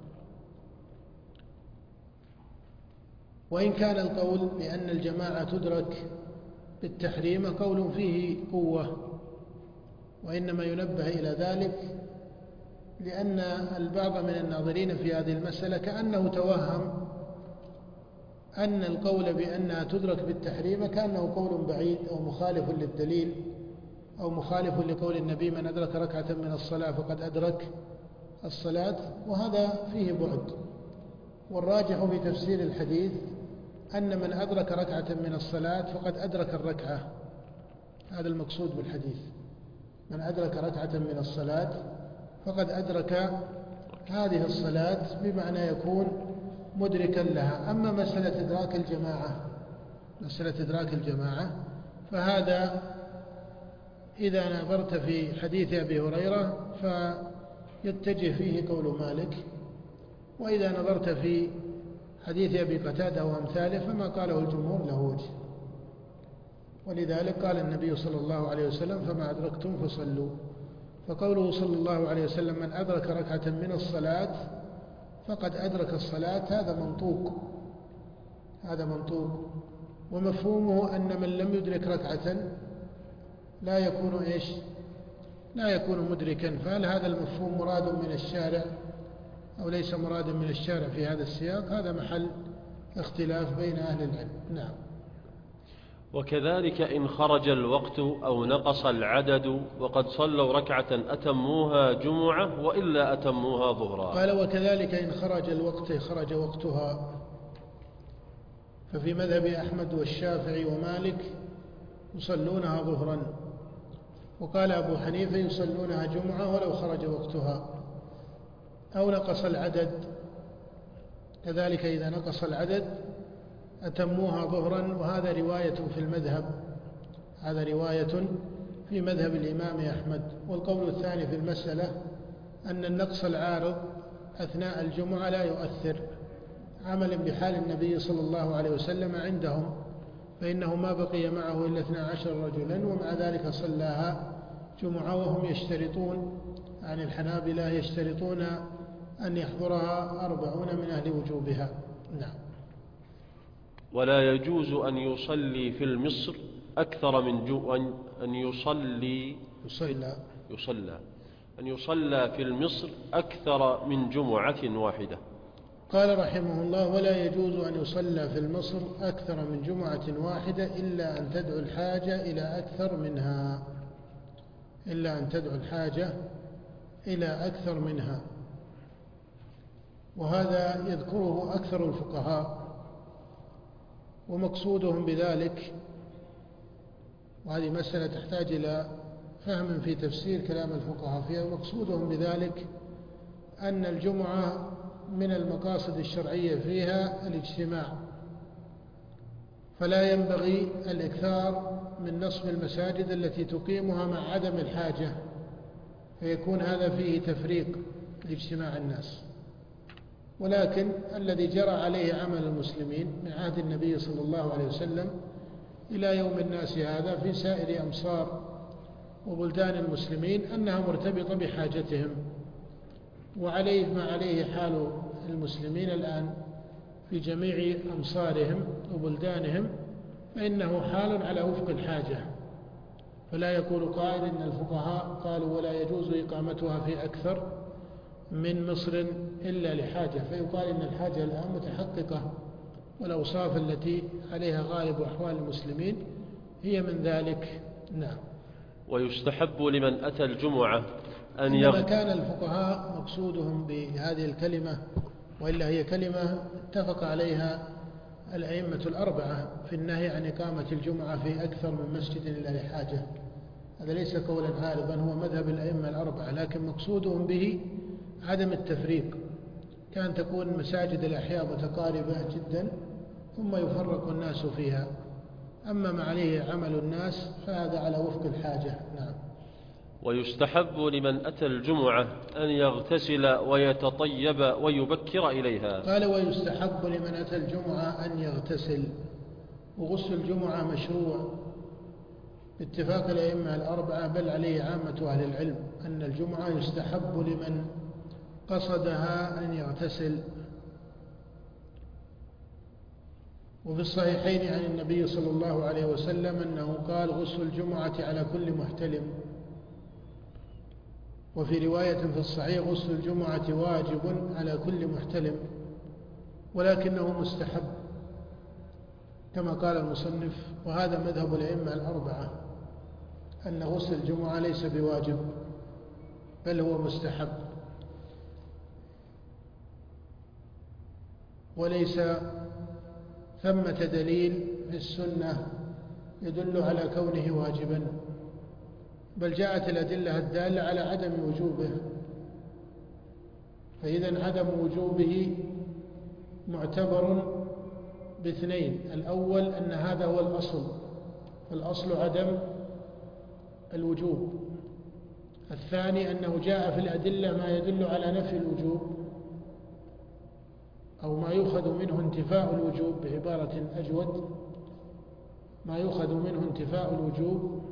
وإن كان القول بأن الجماعة تدرك بالتحريم قول فيه قوة، وإنما ينبه إلى ذلك لأن البعض من الناظرين في هذه المسألة كأنه توهم أن القول بأنها تدرك بالتحريم كأنه قول بعيد أو مخالف للدليل أو مخالف لقول النبي من أدرك ركعة من الصلاة فقد أدرك الصلاة، وهذا فيه بعد. والراجح في تفسير الحديث أن من أدرك ركعة من الصلاة فقد أدرك الركعة، هذا المقصود بالحديث، من أدرك ركعة من الصلاة فقد أدرك هذه الصلاة بمعنى يكون مدركا لها. أما مسألة إدراك الجماعة مسألة إدراك الجماعة فهذا إذا نظرت في حديث أبي هريرة فيتجه فيه قول مالك، وإذا نظرت في حديث أبي قتادة وأمثاله فما قاله الجمهور له وجه. ولذلك قال النبي صلى الله عليه وسلم فما أدركتم فصلوا. فقوله صلى الله عليه وسلم من أدرك ركعة من الصلاة فقد أدرك الصلاة هذا منطوق هذا منطوق ومفهومه أن من لم يدرك ركعة لا يكون إيش لا يكون مدركا. فهل هذا المفهوم مراد من الشارع أو ليس مراد من الشارع في هذا السياق؟ هذا محل اختلاف بين أهل العلم. نعم. وكذلك إن خرج الوقت أو نقص العدد وقد صلوا ركعة أتموها جمعة وإلا أتموها ظهرا. قال وكذلك إن خرج الوقت خرج وقتها، ففي مذهب أحمد والشافعي ومالك يصلونها ظهرا، وقال أبو حنيفة يصلونها جمعة ولو خرج وقتها. أو نقص العدد، كذلك إذا نقص العدد أتموها ظهرا، وهذا رواية في المذهب هذا رواية في مذهب الإمام أحمد. والقول الثاني في المسألة أن النقص العارض أثناء الجمعة لا يؤثر، عملا بحال النبي صلى الله عليه وسلم عندهم، فإنه ما بقي معه إلا اثنا عشر رجلا، ومع ذلك صلاها جمعة، وهم يشترطون عن الحنابلة يشترطون أن يحضرها أربعون من أهل وجوبها. نعم. ولا يجوز أن يصلي في المصر أكثر من جو أن يصلي يصلى يصلى أن يصلى في المصر أكثر من جمعة واحدة. قال رحمه الله: ولا يجوز أن يصلى في المصر أكثر من جمعة واحدة إلا أن تدعو الحاجة إلى أكثر منها إلا أن تدعو الحاجة إلى أكثر منها وهذا يذكره أكثر الفقهاء، ومقصودهم بذلك، وهذه مسألة تحتاج إلى فهم في تفسير كلام الفقهاء فيها، ومقصودهم بذلك أن الجمعة من المقاصد الشرعية فيها الاجتماع، فلا ينبغي الإكثار من نصب المساجد التي تقيمها مع عدم الحاجة، فيكون هذا فيه تفريق لاجتماع الناس. ولكن الذي جرى عليه عمل المسلمين من عهد النبي صلى الله عليه وسلم إلى يوم الناس هذا في سائر أمصار وبلدان المسلمين أنها مرتبطة بحاجتهم، وعليه ما عليه حال المسلمين الآن في جميع أمصارهم وبلدانهم، فإنه حال على وفق الحاجة. فلا يقول قائل إن الفقهاء قالوا ولا يجوز إقامتها في أكثر من مصر إلا لحاجة، فيقال إن الحاجة الآن متحققة، والأوصاف التي عليها غالب أحوال المسلمين هي من ذلك. نعم. ويستحب لمن أتى الجمعة أن يغ... إنما كان الفقهاء مقصودهم بهذه الكلمة، وإلا هي كلمة اتفق عليها الأئمة الأربعة في النهي عن إقامة الجمعة في أكثر من مسجد إلا لحاجة. هذا ليس قولا غالبا، هو مذهب الأئمة الأربعة، لكن مقصودهم به عدم التفريق. كان تكون مساجد الأحياء متقاربة جدا ثم يفرق الناس فيها، أما ما عليه عمل الناس فهذا على وفق الحاجة. نعم. ويستحب لمن أتى الجمعة أن يغتسل ويتطيب ويبكر إليها. قال: ويستحب لمن أتى الجمعة أن يغتسل، وغسل الجمعة مشروع باتفاق الأئمة الأربعة، بل عليه عامة أهل العلم أن الجمعة يستحب لمن قصدها أن يغتسل. وفي الصحيحين عن النبي صلى الله عليه وسلم أنه قال: غسل الجمعة على كل محتلم. وفي رواية في الصحيح: غسل الجمعة واجب على كل محتلم، ولكنه مستحب كما قال المصنف، وهذا مذهب الأئمة الأربعة أن غسل الجمعة ليس بواجب بل هو مستحب، وليس ثمة دليل في السنة يدل على كونه واجبا، بل جاءت الأدلة الدالة على عدم وجوبه. فإذا عدم وجوبه معتبر باثنين: الأول أن هذا هو الأصل، الأصل عدم الوجوب. الثاني أنه جاء في الأدلة ما يدل على نفي الوجوب، أو ما يؤخذ منه انتفاء الوجوب، بعبارة أجود ما يؤخذ منه انتفاء الوجوب.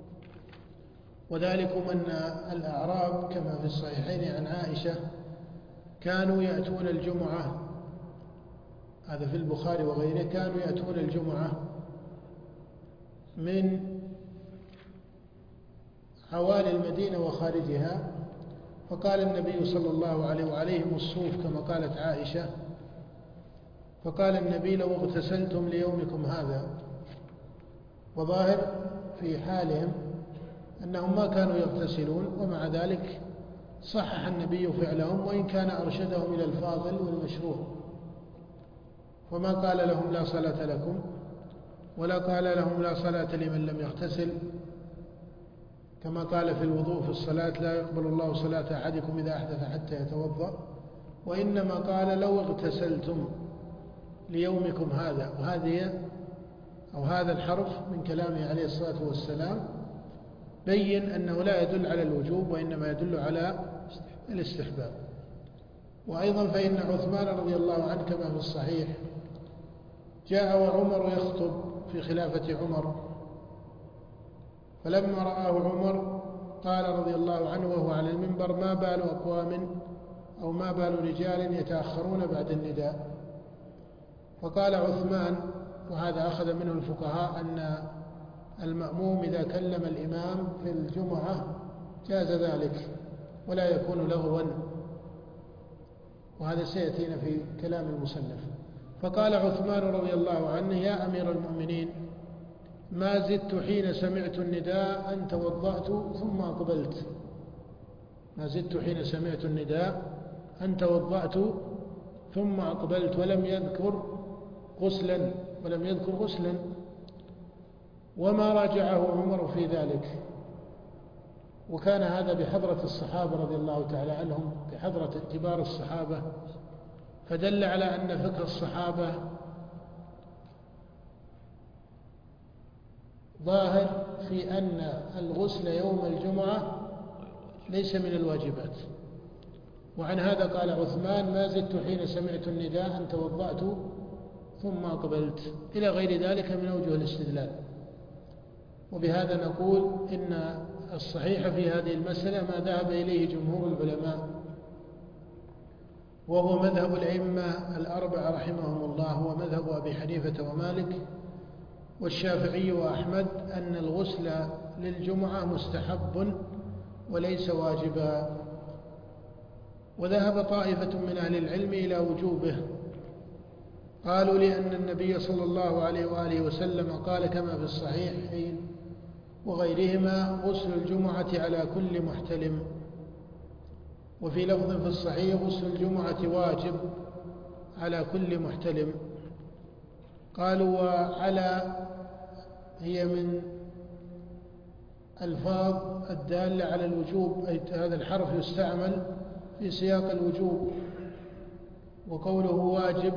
وذلكم أن الأعراب كما في الصحيحين عن عائشة كانوا يأتون الجمعة، هذا في البخاري وغيره، كانوا يأتون الجمعة من حوالي المدينة وخارجها، فقال النبي صلى الله عليه وعليهم الصوف كما قالت عائشة، فقال النبي: لو اغتسلتم ليومكم هذا. وظاهر في حالهم أنهم ما كانوا يغتسلون، ومع ذلك صحح النبي فعلهم، وإن كان أرشدهم إلى الفاضل والمشروع، وما قال لهم لا صلاة لكم، ولا قال لهم لا صلاة لمن لم يغتسل، كما قال في الوضوء في الصلاة: لا يقبل الله صلاة أحدكم إذا أحدث حتى يتوضأ، وإنما قال: لو اغتسلتم ليومكم هذا. وهذه أو هذا الحرف من كلامه عليه الصلاة والسلام بين أنه لا يدل على الوجوب، وإنما يدل على الاستحباب. وأيضا فإن عثمان رضي الله عنه كما في الصحيح جاء وعمر يخطب في خلافة عمر، فلما رآه عمر قال رضي الله عنه وهو على المنبر: ما بال أقوام أو ما بال رجال يتأخرون بعد النداء؟ فقال عثمان، وهذا أخذ منه الفقهاء، أن المأموم إذا كلم الإمام في الجمعة جاز ذلك ولا يكون لغوا، وهذا سيأتينا في كلام المصنف. فقال عثمان رضي الله عنه: يا أمير المؤمنين، ما زدت حين سمعت النداء أن توضأت ثم أقبلت. ما زدت حين سمعت النداء أن توضأت ثم أقبلت، ولم يذكر غسلا ولم يذكر غسلا وما راجعه عمر في ذلك. وكان هذا بحضرة الصحابة رضي الله تعالى عنهم، بحضرة كبار الصحابة، فدل على أن فقه الصحابة ظاهر في أن الغسل يوم الجمعة ليس من الواجبات. وعن هذا قال عثمان: ما زدت حين سمعت النداء أن توضأت ثم أقبلت، إلى غير ذلك من أوجه الاستدلال. وبهذا نقول إن الصحيح في هذه المسألة ما ذهب إليه جمهور العلماء، وهو مذهب الأئمة الأربعة رحمهم الله، هو مذهب أبي حنيفة ومالك والشافعي وأحمد، أن الغسل للجمعة مستحب وليس واجبا. وذهب طائفة من أهل العلم إلى وجوبه، قالوا لأن النبي صلى الله عليه وآله وسلم قال كما في الصحيحين وغيرهما: غسل الجمعة على كل محتلم. وفي لفظ في الصحيح: غسل الجمعة واجب على كل محتلم. قالوا: وعلى هي من ألفاظ الدالة على الوجوب، أي هذا الحرف يستعمل في سياق الوجوب، وقوله واجب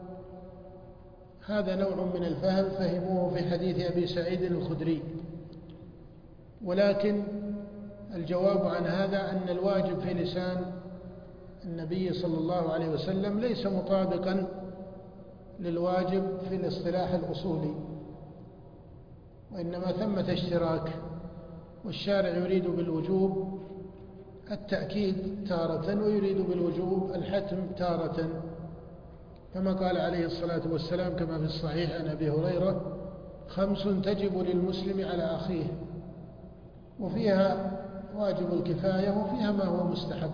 هذا نوع من الفهم فهموه في حديث أبي سعيد الخدري. ولكن الجواب عن هذا أن الواجب في لسان النبي صلى الله عليه وسلم ليس مطابقا للواجب في الاصطلاح الأصولي، وإنما ثمة اشتراك، والشارع يريد بالوجوب التأكيد تارة ويريد بالوجوب الحتم تارة، كما قال عليه الصلاة والسلام كما في الصحيح عن أبي هريرة: خمس تجب للمسلم على أخيه، وفيها واجب الكفاية وفيها ما هو مستحب.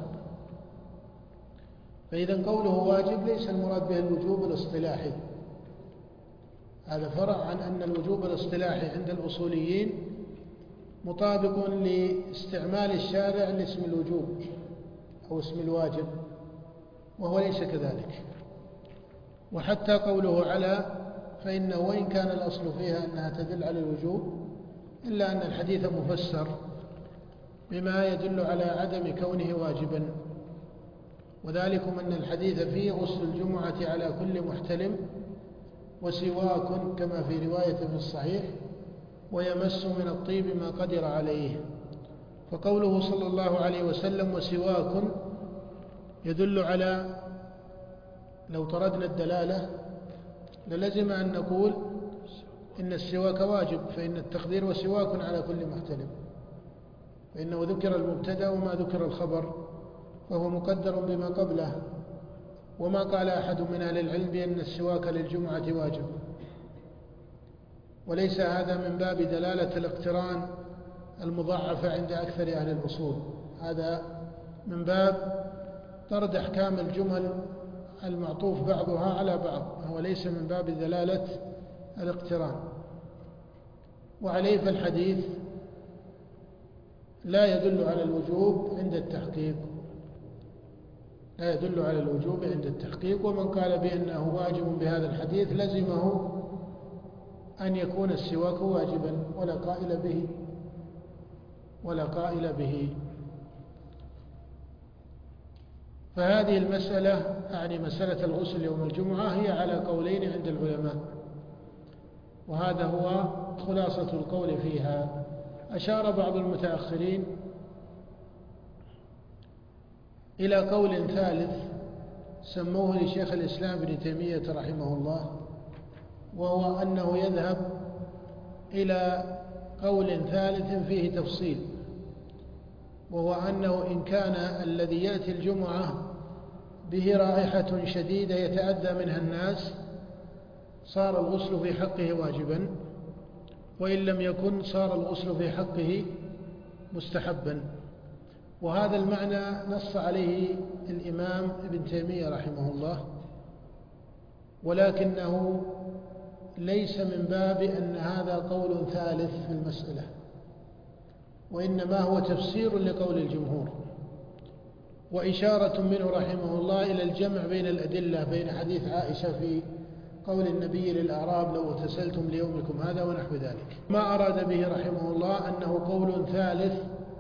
فإذا قوله واجب ليس المراد به الوجوب الاصطلاحي، هذا فرع عن أن الوجوب الاصطلاحي عند الأصوليين مطابق لاستعمال الشارع لاسم الوجوب أو اسم الواجب، وهو ليس كذلك. وحتى قوله على، فإنه وإن كان الأصل فيها أنها تدل على الوجوب، إلا أن الحديث مفسر بما يدل على عدم كونه واجبا، وذلكم أن الحديث فيه غسل الجمعة على كل محتلم وسواك كما في رواية في الصحيح، ويمس من الطيب ما قدر عليه. فقوله صلى الله عليه وسلم وسواك يدل على، لو طردنا الدلالة للزم أن نقول إن السواك واجب، فإن التقدير وسواك على كل محتلم، فإنه ذكر المبتدأ وما ذكر الخبر، فهو مقدر بما قبله. وما قال أحد من أهل العلم بأن السواك للجمعة واجب، وليس هذا من باب دلالة الاقتران المضاعفة عند أكثر أهل الأصول، هذا من باب طرد أحكام الجمل المعطوف بعضها على بعض، هو ليس من باب دلالة الاقتران. وعليه فالحديث لا يدل على الوجوب عند التحقيق، لا يدل على الوجوب عند التحقيق. ومن قال بأنه واجب بهذا الحديث لزمه أن يكون السواك واجبا، ولا قائل به ولا قائل به. فهذه المسألة، يعني مسألة الغسل يوم الجمعة، هي على قولين عند العلماء، وهذا هو خلاصة القول فيها. أشار بعض المتأخرين إلى قول ثالث سموه لشيخ الإسلام ابن تيمية رحمه الله، وهو أنه يذهب إلى قول ثالث فيه تفصيل، وهو أنه إن كان الذي يأتي الجمعة به رائحة شديدة يتأذى منها الناس صار الغسل في حقه واجبا، وإن لم يكن صار الغسل في حقه مستحبا. وهذا المعنى نص عليه الإمام ابن تيمية رحمه الله، ولكنه ليس من باب أن هذا قول ثالث في المسألة، وإنما هو تفسير لقول الجمهور وإشارة منه رحمه الله إلى الجمع بين الأدلة، بين حديث عائشة في قول النبي للأعراب لو اغتسلتم ليومكم هذا ونحو ذلك. ما أراد به رحمه الله أنه قول ثالث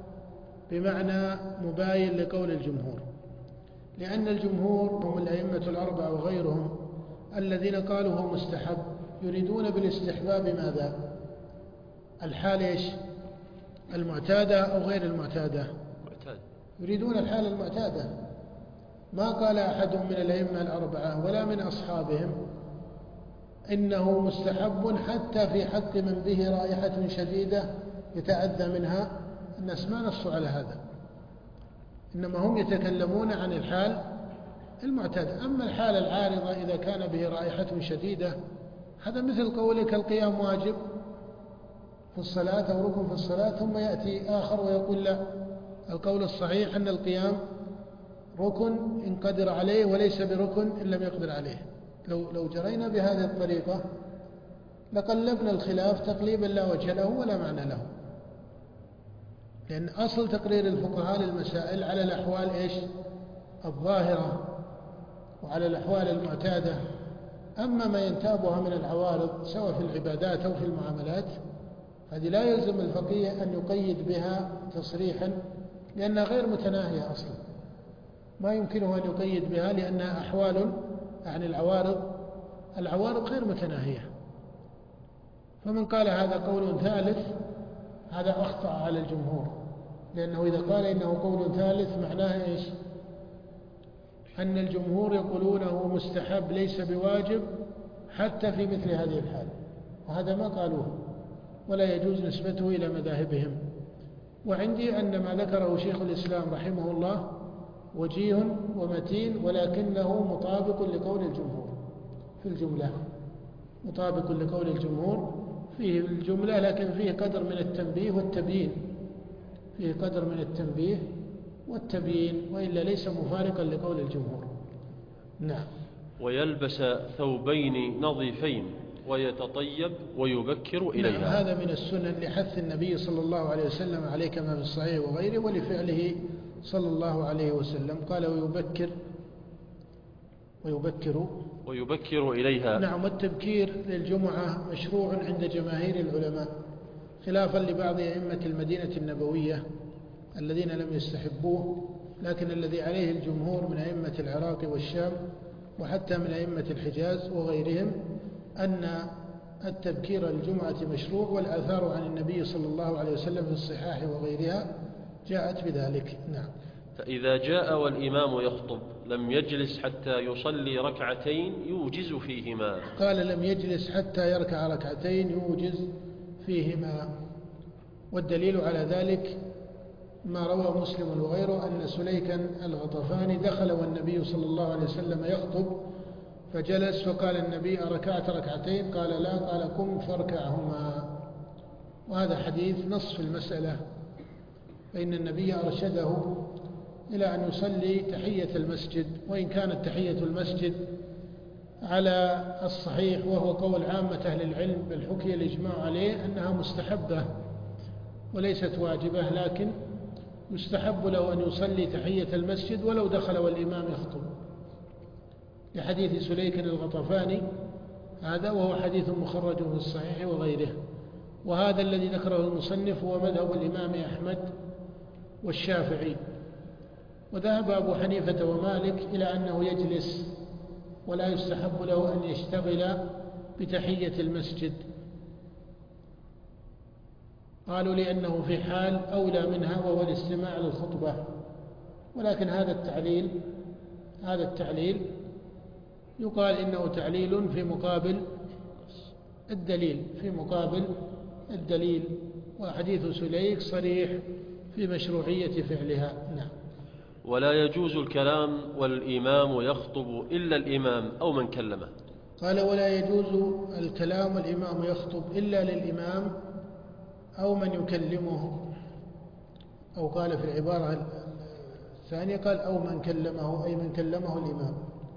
بمعنى مباين لقول الجمهور، لأن الجمهور هم الأئمة الأربعة وغيرهم الذين قالوا هو مستحب يريدون بالاستحباب ماذا؟ الحال إيش؟ المعتادة أو غير المعتادة؟ يريدون الحال المعتادة. ما قال أحد من الأئمة الأربعة ولا من أصحابهم إنه مستحب حتى في حق من به رائحة شديدة يتأذى منها الناس، ما نصوا على هذا، إنما هم يتكلمون عن الحال المعتادة. أما الحال العارضة إذا كان به رائحة شديدة هذا مثل قولك القيام واجب في الصلاة أو ركن في الصلاة، ثم يأتي آخر ويقول لا، القول الصحيح أن القيام ركن إن قدر عليه وليس بركن إن لم يقدر عليه. لو, لو جرينا بهذه الطريقة لقلبنا الخلاف تقليبا لا وجه له ولا معنى له، لأن أصل تقرير الفقهاء للمسائل على الأحوال إيش؟ الظاهرة وعلى الأحوال المعتادة. أما ما ينتابها من العوارض سواء في العبادات أو في المعاملات هذه لا يلزم الفقيه أن يقيد بها تصريحا، لأنها غير متناهية أصلا، ما يمكنه أن يقيد بها لأنها أحوال عن العوارض، العوارض غير متناهية. فمن قال هذا قول ثالث هذا أخطأ على الجمهور، لأنه إذا قال إنه قول ثالث معناه إيش؟ أن الجمهور يقولونه مستحب ليس بواجب حتى في مثل هذه الحال، وهذا ما قالوه ولا يجوز نسبته إلى مذاهبهم. وعندي أن ما ذكره شيخ الإسلام رحمه الله وجيه ومتين، ولكنه مطابق لقول الجمهور في الجملة، مطابق لقول الجمهور فيه الجملة، لكن فيه قدر من التنبيه والتبيين، فيه قدر من التنبيه والتبيين، وإلا ليس مفارقا لقول الجمهور. نعم. ويلبس ثوبين نظيفين ويتطيب ويبكر إليها. نعم، هذا من السنن لحث النبي صلى الله عليه وسلم عليه كما في الصحيح وغيره، ولفعله صلى الله عليه وسلم قال ويبكر ويبكر ويبكر إليها. نعم. والتبكير للجمعة مشروع عند جماهير العلماء خلافا لبعض أئمة المدينة النبوية الذين لم يستحبوه، لكن الذي عليه الجمهور من أئمة العراق والشام وحتى من أئمة الحجاز وغيرهم أن التبكير للجمعة مشروع، والآثار عن النبي صلى الله عليه وسلم في الصحاح وغيرها جاءت بذلك. نعم. فإذا جاء والإمام يخطب لم يجلس حتى يصلي ركعتين يوجز فيهما. قال لم يجلس حتى يركع ركعتين يوجز فيهما، والدليل على ذلك ما روى مسلم وغيره أن سليكا الغطفاني دخل والنبي صلى الله عليه وسلم يخطب فجلس، فقال النبي أركعت ركعتين؟ قال لا، قال قم فاركعهما. وهذا حديث نص في المسألة، فإن النبي أرشده إلى أن يصلي تحية المسجد، وإن كانت تحية المسجد على الصحيح وهو قول عامة أهل العلم بل حكي الإجماع عليه أنها مستحبة وليست واجبة، لكن يستحب له أن يصلي تحية المسجد ولو دخل والإمام يخطب، لحديث سليك الغطفاني هذا، وهو حديث مخرج في الصحيح وغيره. وهذا الذي ذكره المصنف هو مذهب الإمام أحمد والشافعي، وذهب أبو حنيفة ومالك إلى أنه يجلس ولا يستحب له أن يشتغل بتحية المسجد، قالوا لأنه في حال أولى منها وهو الاستماع للخطبة. ولكن هذا التعليل هذا التعليل يقال إنه تعليل في مقابل الدليل، في مقابل الدليل، وحديث سليك صريح في مشروعية فعلها. نعم. ولا يجوز الكلام والإمام يخطب إلا الإمام أو من كلمه. قال ولا يجوز الكلام والإمام يخطب إلا للإمام أو من يكلمه، أو قال في العبارة الثانية قال أو من كلمه، أي من كلمه الإمام.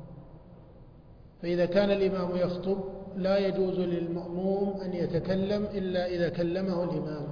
فإذا كان الإمام يخطب لا يجوز للمأموم أن يتكلم إلا إذا كلمه الإمام.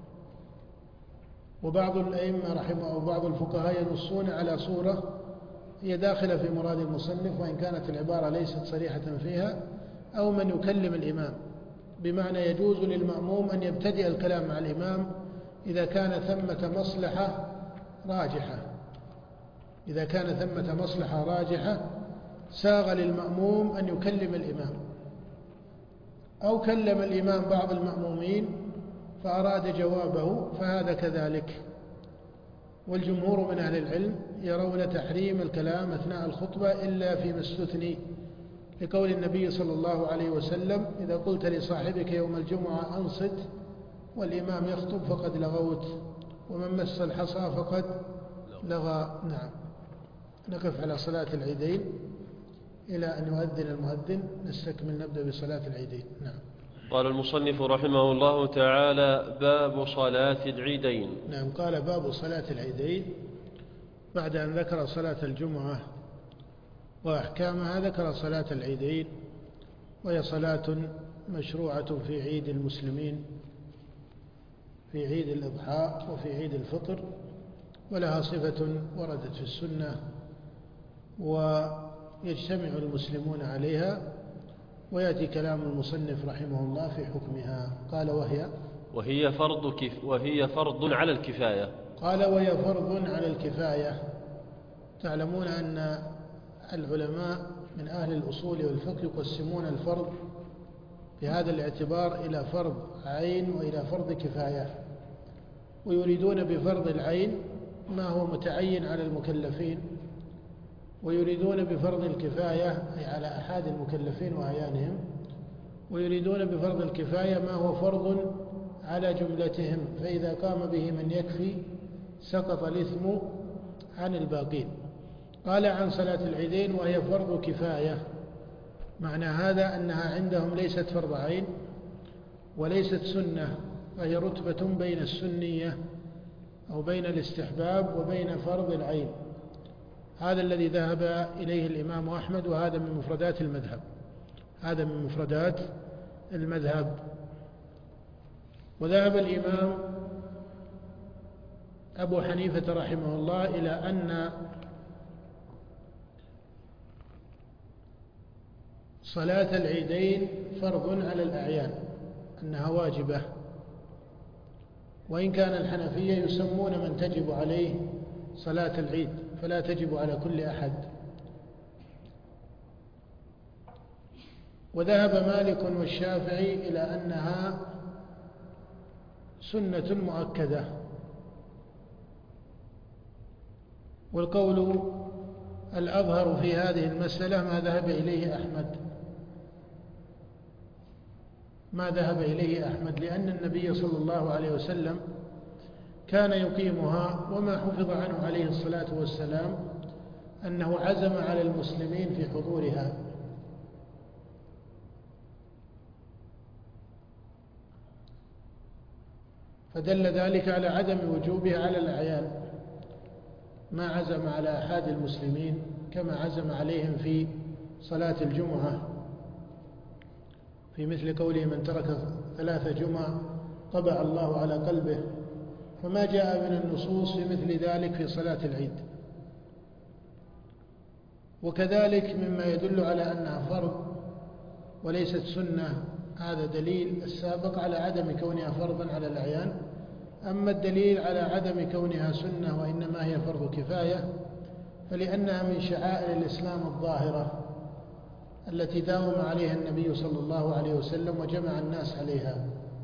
وبعض الأئمة رحمه أو بعض الفقهاء ينصون على صورة هي داخلة في مراد المصنف، وإن كانت العبارة ليست صريحة فيها، أو من يكلم الإمام، بمعنى يجوز للمأموم أن يبتدئ الكلام مع الإمام إذا كان ثمة مصلحة راجحة. إذا كان ثمة مصلحة راجحة ساغ للمأموم أن يكلم الإمام، أو كلم الإمام بعض المأمومين فأراد جوابه فهذا كذلك. والجمهور من أهل العلم يرون تحريم الكلام أثناء الخطبة إلا فيما استثني، لقول النبي صلى الله عليه وسلم إذا قلت لصاحبك يوم الجمعة أنصت والإمام يخطب فقد لغوت، ومن مس الحصى فقد لغى. نعم. نقف على صلاة العيدين إلى أن يؤذن المؤذن، نستكمل نبدأ بصلاة العيدين. نعم. قال المصنف رحمه الله تعالى: باب صلاة العيدين. نعم. قال باب صلاة العيدين بعد أن ذكر صلاة الجمعة وأحكامها ذكر صلاة العيدين، وهي صلاة مشروعة في عيد المسلمين، في عيد الإضحى وفي عيد الفطر، ولها صفة وردت في السنة ويجتمع المسلمون عليها، ويأتي كلام المصنف رحمه الله في حكمها. قال وهي وهي فرض كف وهي فرض على الكفاية. قال وهي فرض على الكفاية. تعلمون أن العلماء من أهل الأصول والفقه يقسمون الفرض بهذا الاعتبار إلى فرض عين وإلى فرض كفاية، ويريدون بفرض العين ما هو متعين على المكلفين، ويريدون بفرض الكفاية أي على أحد المكلفين وأعيانهم، ويريدون بفرض الكفاية ما هو فرض على جملتهم، فإذا قام به من يكفي سقط الإثم عن الباقين. قال عن صلاة العيدين وهي فرض كفاية، معنى هذا أنها عندهم ليست فرض عين وليست سنة، فهي رتبة بين السنية أو بين الاستحباب وبين فرض العين. هذا الذي ذهب إليه الإمام أحمد، وهذا من مفردات المذهب هذا من مفردات المذهب وذهب الإمام أبو حنيفة رحمه الله إلى أن صلاة العيدين فرض على الأعيان، أنها واجبة، وإن كان الحنفية يسمون من تجب عليه صلاة العيد، فلا تجب على كل أحد. وذهب مالك والشافعي إلى أنها سنة مؤكدة، والقول الأظهر في هذه المسألة ما ذهب إليه أحمد ما ذهب إليه أحمد لأن النبي صلى الله عليه وسلم كان يقيمها، وما حفظ عنه عليه الصلاة والسلام أنه عزم على المسلمين في حضورها. فدل ذلك على عدم وجوبها على الأعيان، ما عزم على أحد المسلمين كما عزم عليهم في صلاة الجمعة، في مثل قوله من ترك ثلاث جمع طبع الله على قلبه، فما جاء من النصوص في مثل ذلك في صلاة العيد. وكذلك مما يدل على أنها فرض وليست سنة هذا دليل السابق على عدم كونها فرضا على الأعيان. أما الدليل على عدم كونها سنة وإنما هي فرض كفاية فلأنها من شعائر الإسلام الظاهرة التي داوم عليها النبي صلى الله عليه وسلم وجمع الناس عليها.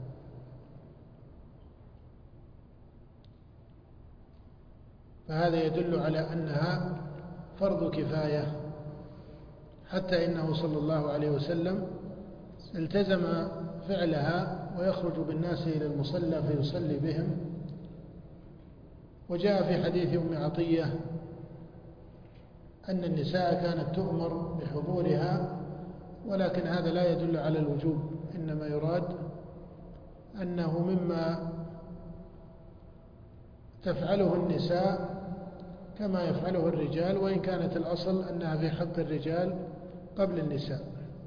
فهذا يدل على أنها فرض كفاية، حتى إنه صلى الله عليه وسلم التزم فعلها ويخرج بالناس إلى المصلى فيصلي بهم. وجاء في حديث أم عطية أن النساء كانت تؤمر بحضورها، ولكن هذا لا يدل على الوجوب، إنما يراد أنه مما تفعله النساء كما يفعله الرجال، وإن كانت الأصل أنها في حق الرجال قبل النساء.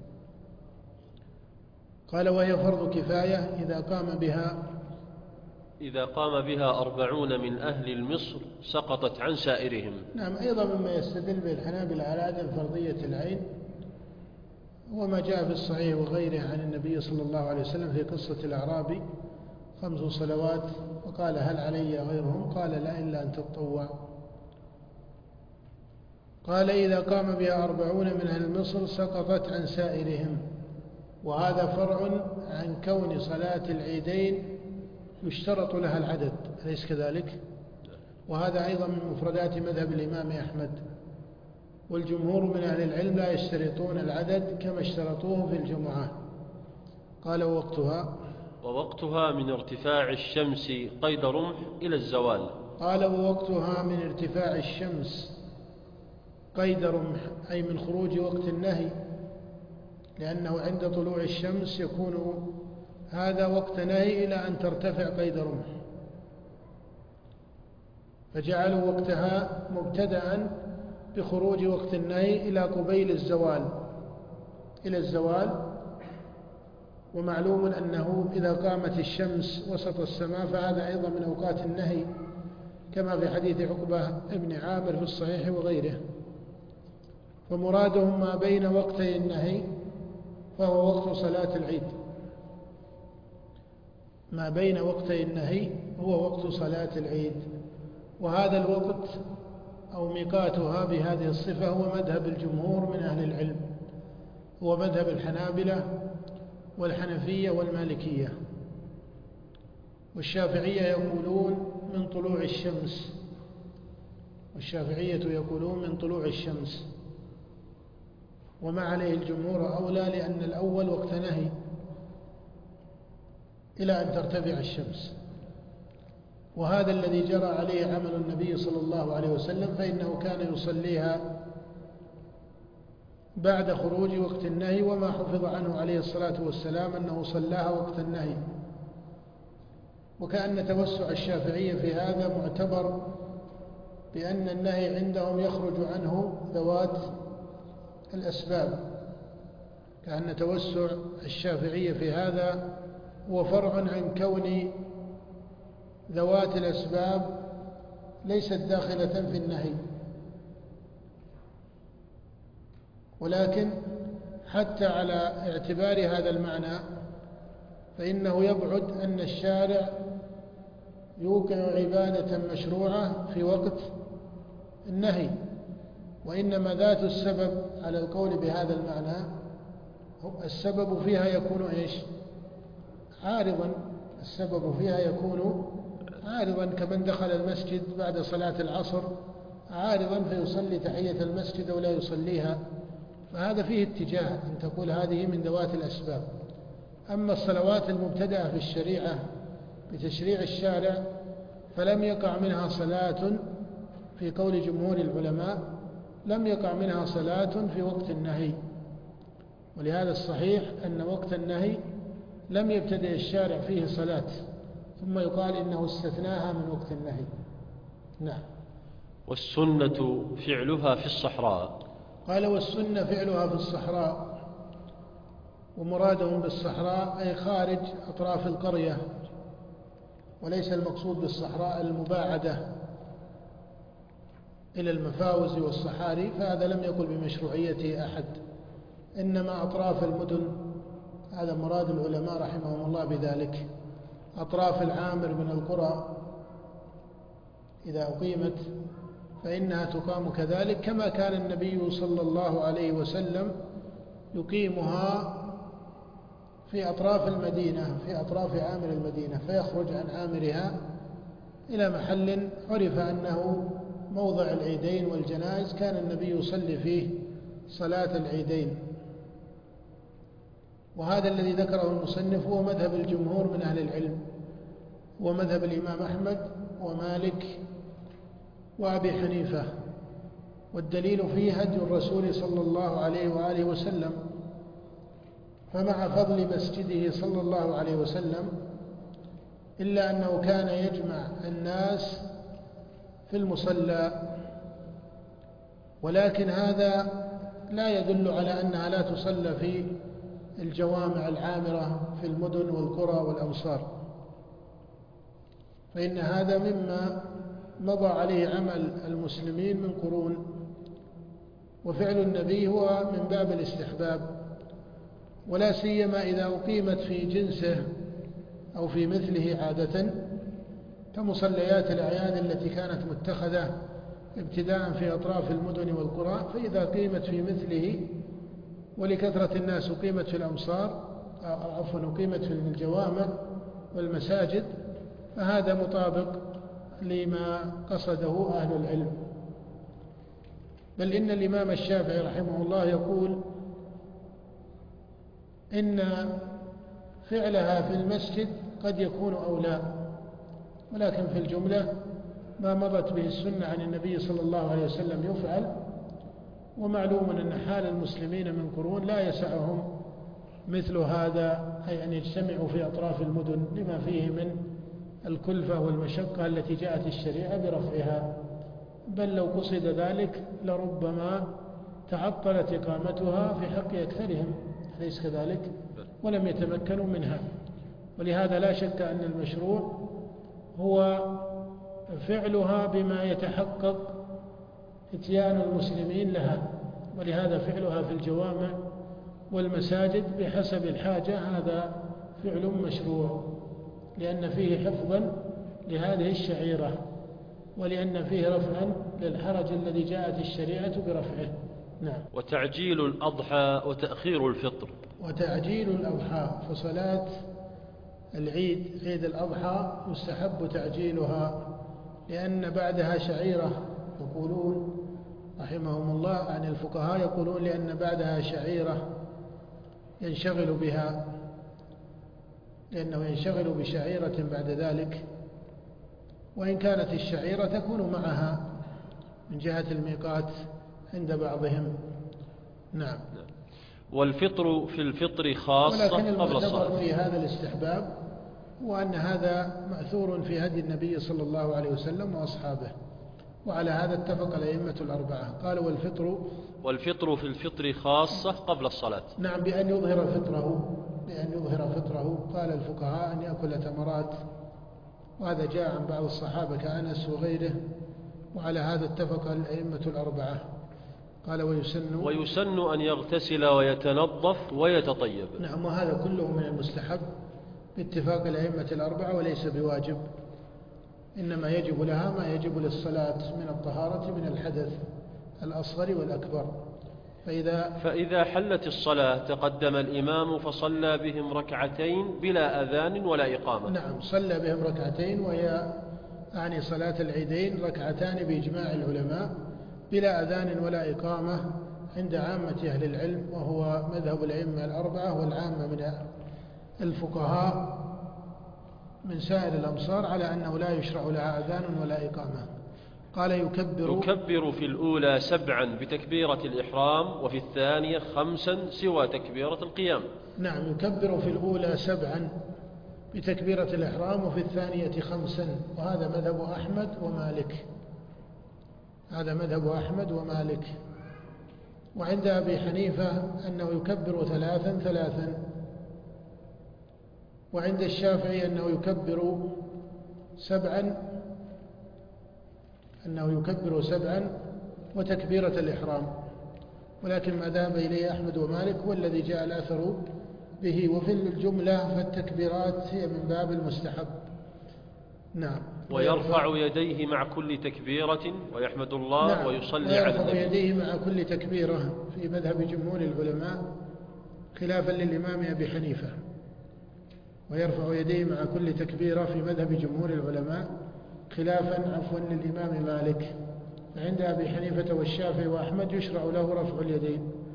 قال وهي فرض كفاية إذا قام بها إذا قام بها أربعون من أهل المصر سقطت عن سائرهم. نعم، أيضا مما يستدل به الحنابلة على عدم فرضية العين وما جاء في الصحيح وغيره عن النبي صلى الله عليه وسلم في قصة الأعرابي خمس صلوات، وقال هل علي غيرهم؟ قال لا إلا أن تتطوع. قال إذا قام بها أربعون من أهل مصر سقطت عن سائرهم، وهذا فرع عن كون صلاة العيدين يشترط لها العدد، أليس كذلك؟ وهذا أيضا من مفردات مذهب الإمام أحمد، والجمهور من أهل العلم لا يشترطون العدد كما اشترطوه في الجمعة. قال ووقتها ووقتها من ارتفاع الشمس قيد رمح إلى الزوال. قال ووقتها من ارتفاع الشمس قيد رمح، أي من خروج وقت النهي، لأنه عند طلوع الشمس يكون هذا وقت نهي إلى أن ترتفع قيد رمح، فجعلوا وقتها مبتدأ بخروج وقت النهي إلى قبيل الزوال إلى الزوال. ومعلوم أنه إذا قامت الشمس وسط السماء فهذا أيضا من أوقات النهي، كما في حديث عقبة بن عامر في الصحيح وغيره. فمرادهم ما بين وقتي النهي فهو وقت صلاة العيد، ما بين وقتي النهي هو وقت صلاة العيد. وهذا الوقت أو ميقاتها بهذه الصفة هو مذهب الجمهور من أهل العلم، هو مذهب الحنابلة والحنفية والمالكية. والشافعية يقولون من طلوع الشمس والشافعية يقولون من طلوع الشمس، وما عليه الجمهور أولى، لأن الأول وقت نهي إلى أن ترتفع الشمس، وهذا الذي جرى عليه عمل النبي صلى الله عليه وسلم، فإنه كان يصليها بعد خروج وقت النهي، وما حفظ عنه عليه الصلاة والسلام أنه صلاها وقت النهي. وكأن توسع الشافعية في هذا معتبر بأن النهي عندهم يخرج عنه ذوات الأسباب، كأن توسع الشافعية في هذا هو فرع عن كون ذوات الأسباب ليست داخلة في النهي. ولكن حتى على اعتبار هذا المعنى فإنه يبعد أن الشارع يوقع عبادة مشروعة في وقت النهي، وإنما ذات السبب على القول بهذا المعنى السبب فيها يكون إيش؟ عارضا. السبب فيها يكون عارضا، كمن دخل المسجد بعد صلاة العصر عارضا فيصلي تحية المسجد ولا يصليها، فهذا فيه اتجاه أن تقول هذه من ذوات الأسباب. أما الصلوات المبتدأة في الشريعة بتشريع الشارع فلم يقع منها صلاة في قول جمهور العلماء، لم يقع منها صلاة في وقت النهي، ولهذا الصحيح أن وقت النهي لم يبتدئ الشارع فيه صلاة، ثم يقال إنه استثناها من وقت النهي. نعم. والسنة فعلها في الصحراء. قال والسنة فعلها في الصحراء، ومرادهم بالصحراء أي خارج أطراف القرية، وليس المقصود بالصحراء المباعدة إلى المفاوز والصحاري، فهذا لم يقل بمشروعيته أحد، إنما أطراف المدن، هذا مراد العلماء رحمهم الله بذلك. أطراف العامر من القرى إذا أقيمت فإنها تقام كذلك، كما كان النبي صلى الله عليه وسلم يقيمها في أطراف المدينة، في أطراف عامر المدينة، فيخرج عن عامرها إلى محل عرف أنه موضع العيدين والجنائز، كان النبي يصلي فيه صلاة العيدين. وهذا الذي ذكره المصنف هو مذهب الجمهور من أهل العلم، ومذهب الإمام أحمد ومالك وأبي حنيفة، والدليل فيه هدي الرسول صلى الله عليه وآله وسلم. فمع فضل مسجده صلى الله عليه وسلم إلا أنه كان يجمع الناس في المصلى، ولكن هذا لا يدل على أنها لا تصلى في الجوامع العامرة في المدن والقرى والأمصار، فإن هذا مما مضى عليه عمل المسلمين من قرون، وفعل النبي هو من باب الاستحباب، ولا سيما إذا أقيمت في جنسه أو في مثله عادة كمصليات الأعياد التي كانت متخذة ابتداء في أطراف المدن والقرى، فإذا قيمت في مثله ولكثرة الناس أقيمت في الأمصار عفوا أقيمت في الجوامع والمساجد، فهذا مطابق لما قصده أهل العلم. بل إن الإمام الشافعي رحمه الله يقول إن فعلها في المسجد قد يكون أولى، ولكن في الجملة ما مضت به السنة عن النبي صلى الله عليه وسلم يفعل. ومعلوم أن حال المسلمين من قرون لا يسعهم مثل هذا، أي أن يجتمعوا في أطراف المدن لما فيه من الكلفة والمشقة التي جاءت الشريعة برفعها، بل لو قصد ذلك لربما تعطلت إقامتها في حق أكثرهم، أليس كذلك؟ ولم يتمكنوا منها. ولهذا لا شك أن المشروع هو فعلها بما يتحقق اتيان المسلمين لها، ولهذا فعلها في الجوامع والمساجد بحسب الحاجة هذا فعل مشروع، لأن فيه حفظا لهذه الشعيرة، ولأن فيه رفعا للحرج الذي جاءت الشريعة برفعه. نعم. وتعجيل الأضحى وتأخير الفطر. وتعجيل الأضحى، فصلاة العيد عيد الأضحى يستحب تعجيلها لأن بعدها شعيرة، يقولون رحمهم الله عن الفقهاء يقولون لأن بعدها شعيرة ينشغل بها، لأنه ينشغل بشعيرة بعد ذلك، وإن كانت الشعيرة تكون معها من جهة الميقات عند بعضهم. نعم. والفطر في الفطر خاصة قبل الصلاة. ولكن المعتبر في هذا الاستحباب وأن هذا مأثور في هدي النبي صلى الله عليه وسلم وأصحابه، وعلى هذا اتفق الأئمة الأربعة. قالوا والفطر والفطر في الفطر خاصة قبل الصلاة. نعم، بأن يظهر فطره بأن يظهر فطره قال الفقهاء أن يأكل تمرات، وهذا جاء عن بعض الصحابة كأنس وغيره، وعلى هذا اتفق الأئمة الأربعة. قال ويسن ويسن أن يغتسل ويتنظف ويتطيب. نعم، وهذا كله من المستحب باتفاق الأئمة الأربعة، وليس بواجب، إنما يجب لها ما يجب للصلاة من الطهارة من الحدث الأصغر والأكبر. فإذا, فإذا حلت الصلاة تقدم الإمام فصلى بهم ركعتين بلا أذان ولا إقامة. نعم، صلى بهم ركعتين، وهي أعني صلاة العيدين ركعتان بإجماع العلماء بلا أذان ولا إقامة عند عامة أهل العلم، وهو مذهب الأئمة الأربعة والعامة من الفقهاء من سائر الأمصار على أنه لا يشرع لها أذان ولا إقامة. قال يكبر يكبر في الأولى سبعا بتكبيرة الإحرام، وفي الثانية خمسا سوى تكبيرة القيام. نعم، يكبر في الأولى سبعا بتكبيرة الإحرام، وفي الثانية خمسا، وهذا مذهب أحمد ومالك هذا مذهب أحمد ومالك وعند أبي حنيفة أنه يكبر ثلاثا ثلاثا، وعند الشافعي أنه يكبر سبعا أنه يكبر سبعا وتكبيرة الإحرام، ولكن ما ذهب إليه أحمد ومالك والذي جاء الأثر به. وفي الجملة فالتكبيرات هي من باب المستحب. نعم. ويرفع يديه مع كل تكبيرة ويحمد الله. نعم. ويصلي على النبي. ويرفع يديه مع كل تكبيرة في مذهب جمهور العلماء خلافا للإمام أبي حنيفة، ويرفع يديه مع كل تكبيرة في مذهب جمهور العلماء خلافا عفوا للإمام مالك. فعند أبي حنيفة والشافعي وأحمد يشرع له رفع اليدين،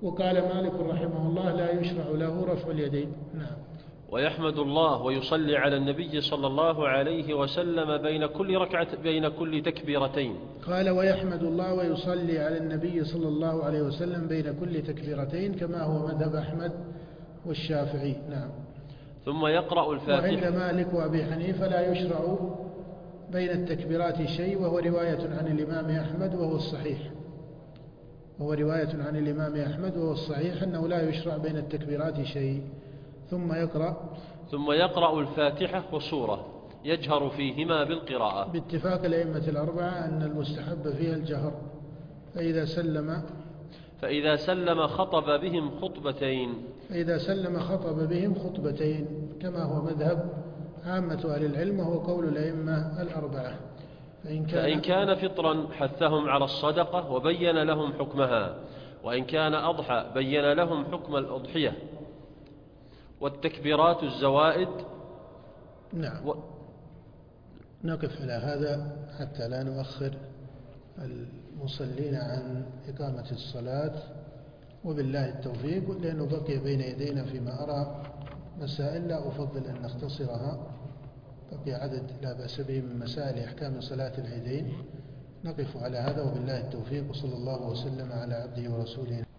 وقال مالك رحمه الله لا يشرع له رفع اليدين. نعم. ويحمد الله ويصلي على النبي صلى الله عليه وسلم بين كل ركعة بين كل تكبيرتين. قال ويحمد الله ويصلي على النبي صلى الله عليه وسلم بين كل تكبيرتين كما هو مذهب أحمد والشافعي. نعم. ثم يقرأ الفاتحة. وعند مالك وأبي حنيفة لا يشرع بين التكبيرات شيء، وهو رواية عن الإمام أحمد وهو الصحيح وهو رواية عن الإمام أحمد وهو الصحيح أنه لا يشرع بين التكبيرات شيء. ثم يقرأ ثم يقرأ الفاتحة والسورة يجهر فيهما بالقراءة، باتفاق الأئمة الأربعة أن المستحب فيها الجهر. فإذا سلم فإذا سلم خطب بهم خطبتين فإذا سلم خطب بهم خطبتين كما هو مذهب عامة أهل العلم وهو قول الأئمة الأربعة. فإن كان, فإن كان فطرا حثهم على الصدقة وبين لهم حكمها، وإن كان أضحى بين لهم حكم الأضحية والتكبيرات الزوائد. نعم. و... نقف على هذا حتى لا نؤخر المصلين عن إقامة الصلاة، وبالله التوفيق، لأنه بقي بين يدينا فيما أرى مسائل لا أفضل أن نختصرها، بقي عدد لا بأس به من مسائل أحكام صلاة العيدين. نقف على هذا وبالله التوفيق، وصلى الله وسلم على عبده ورسوله.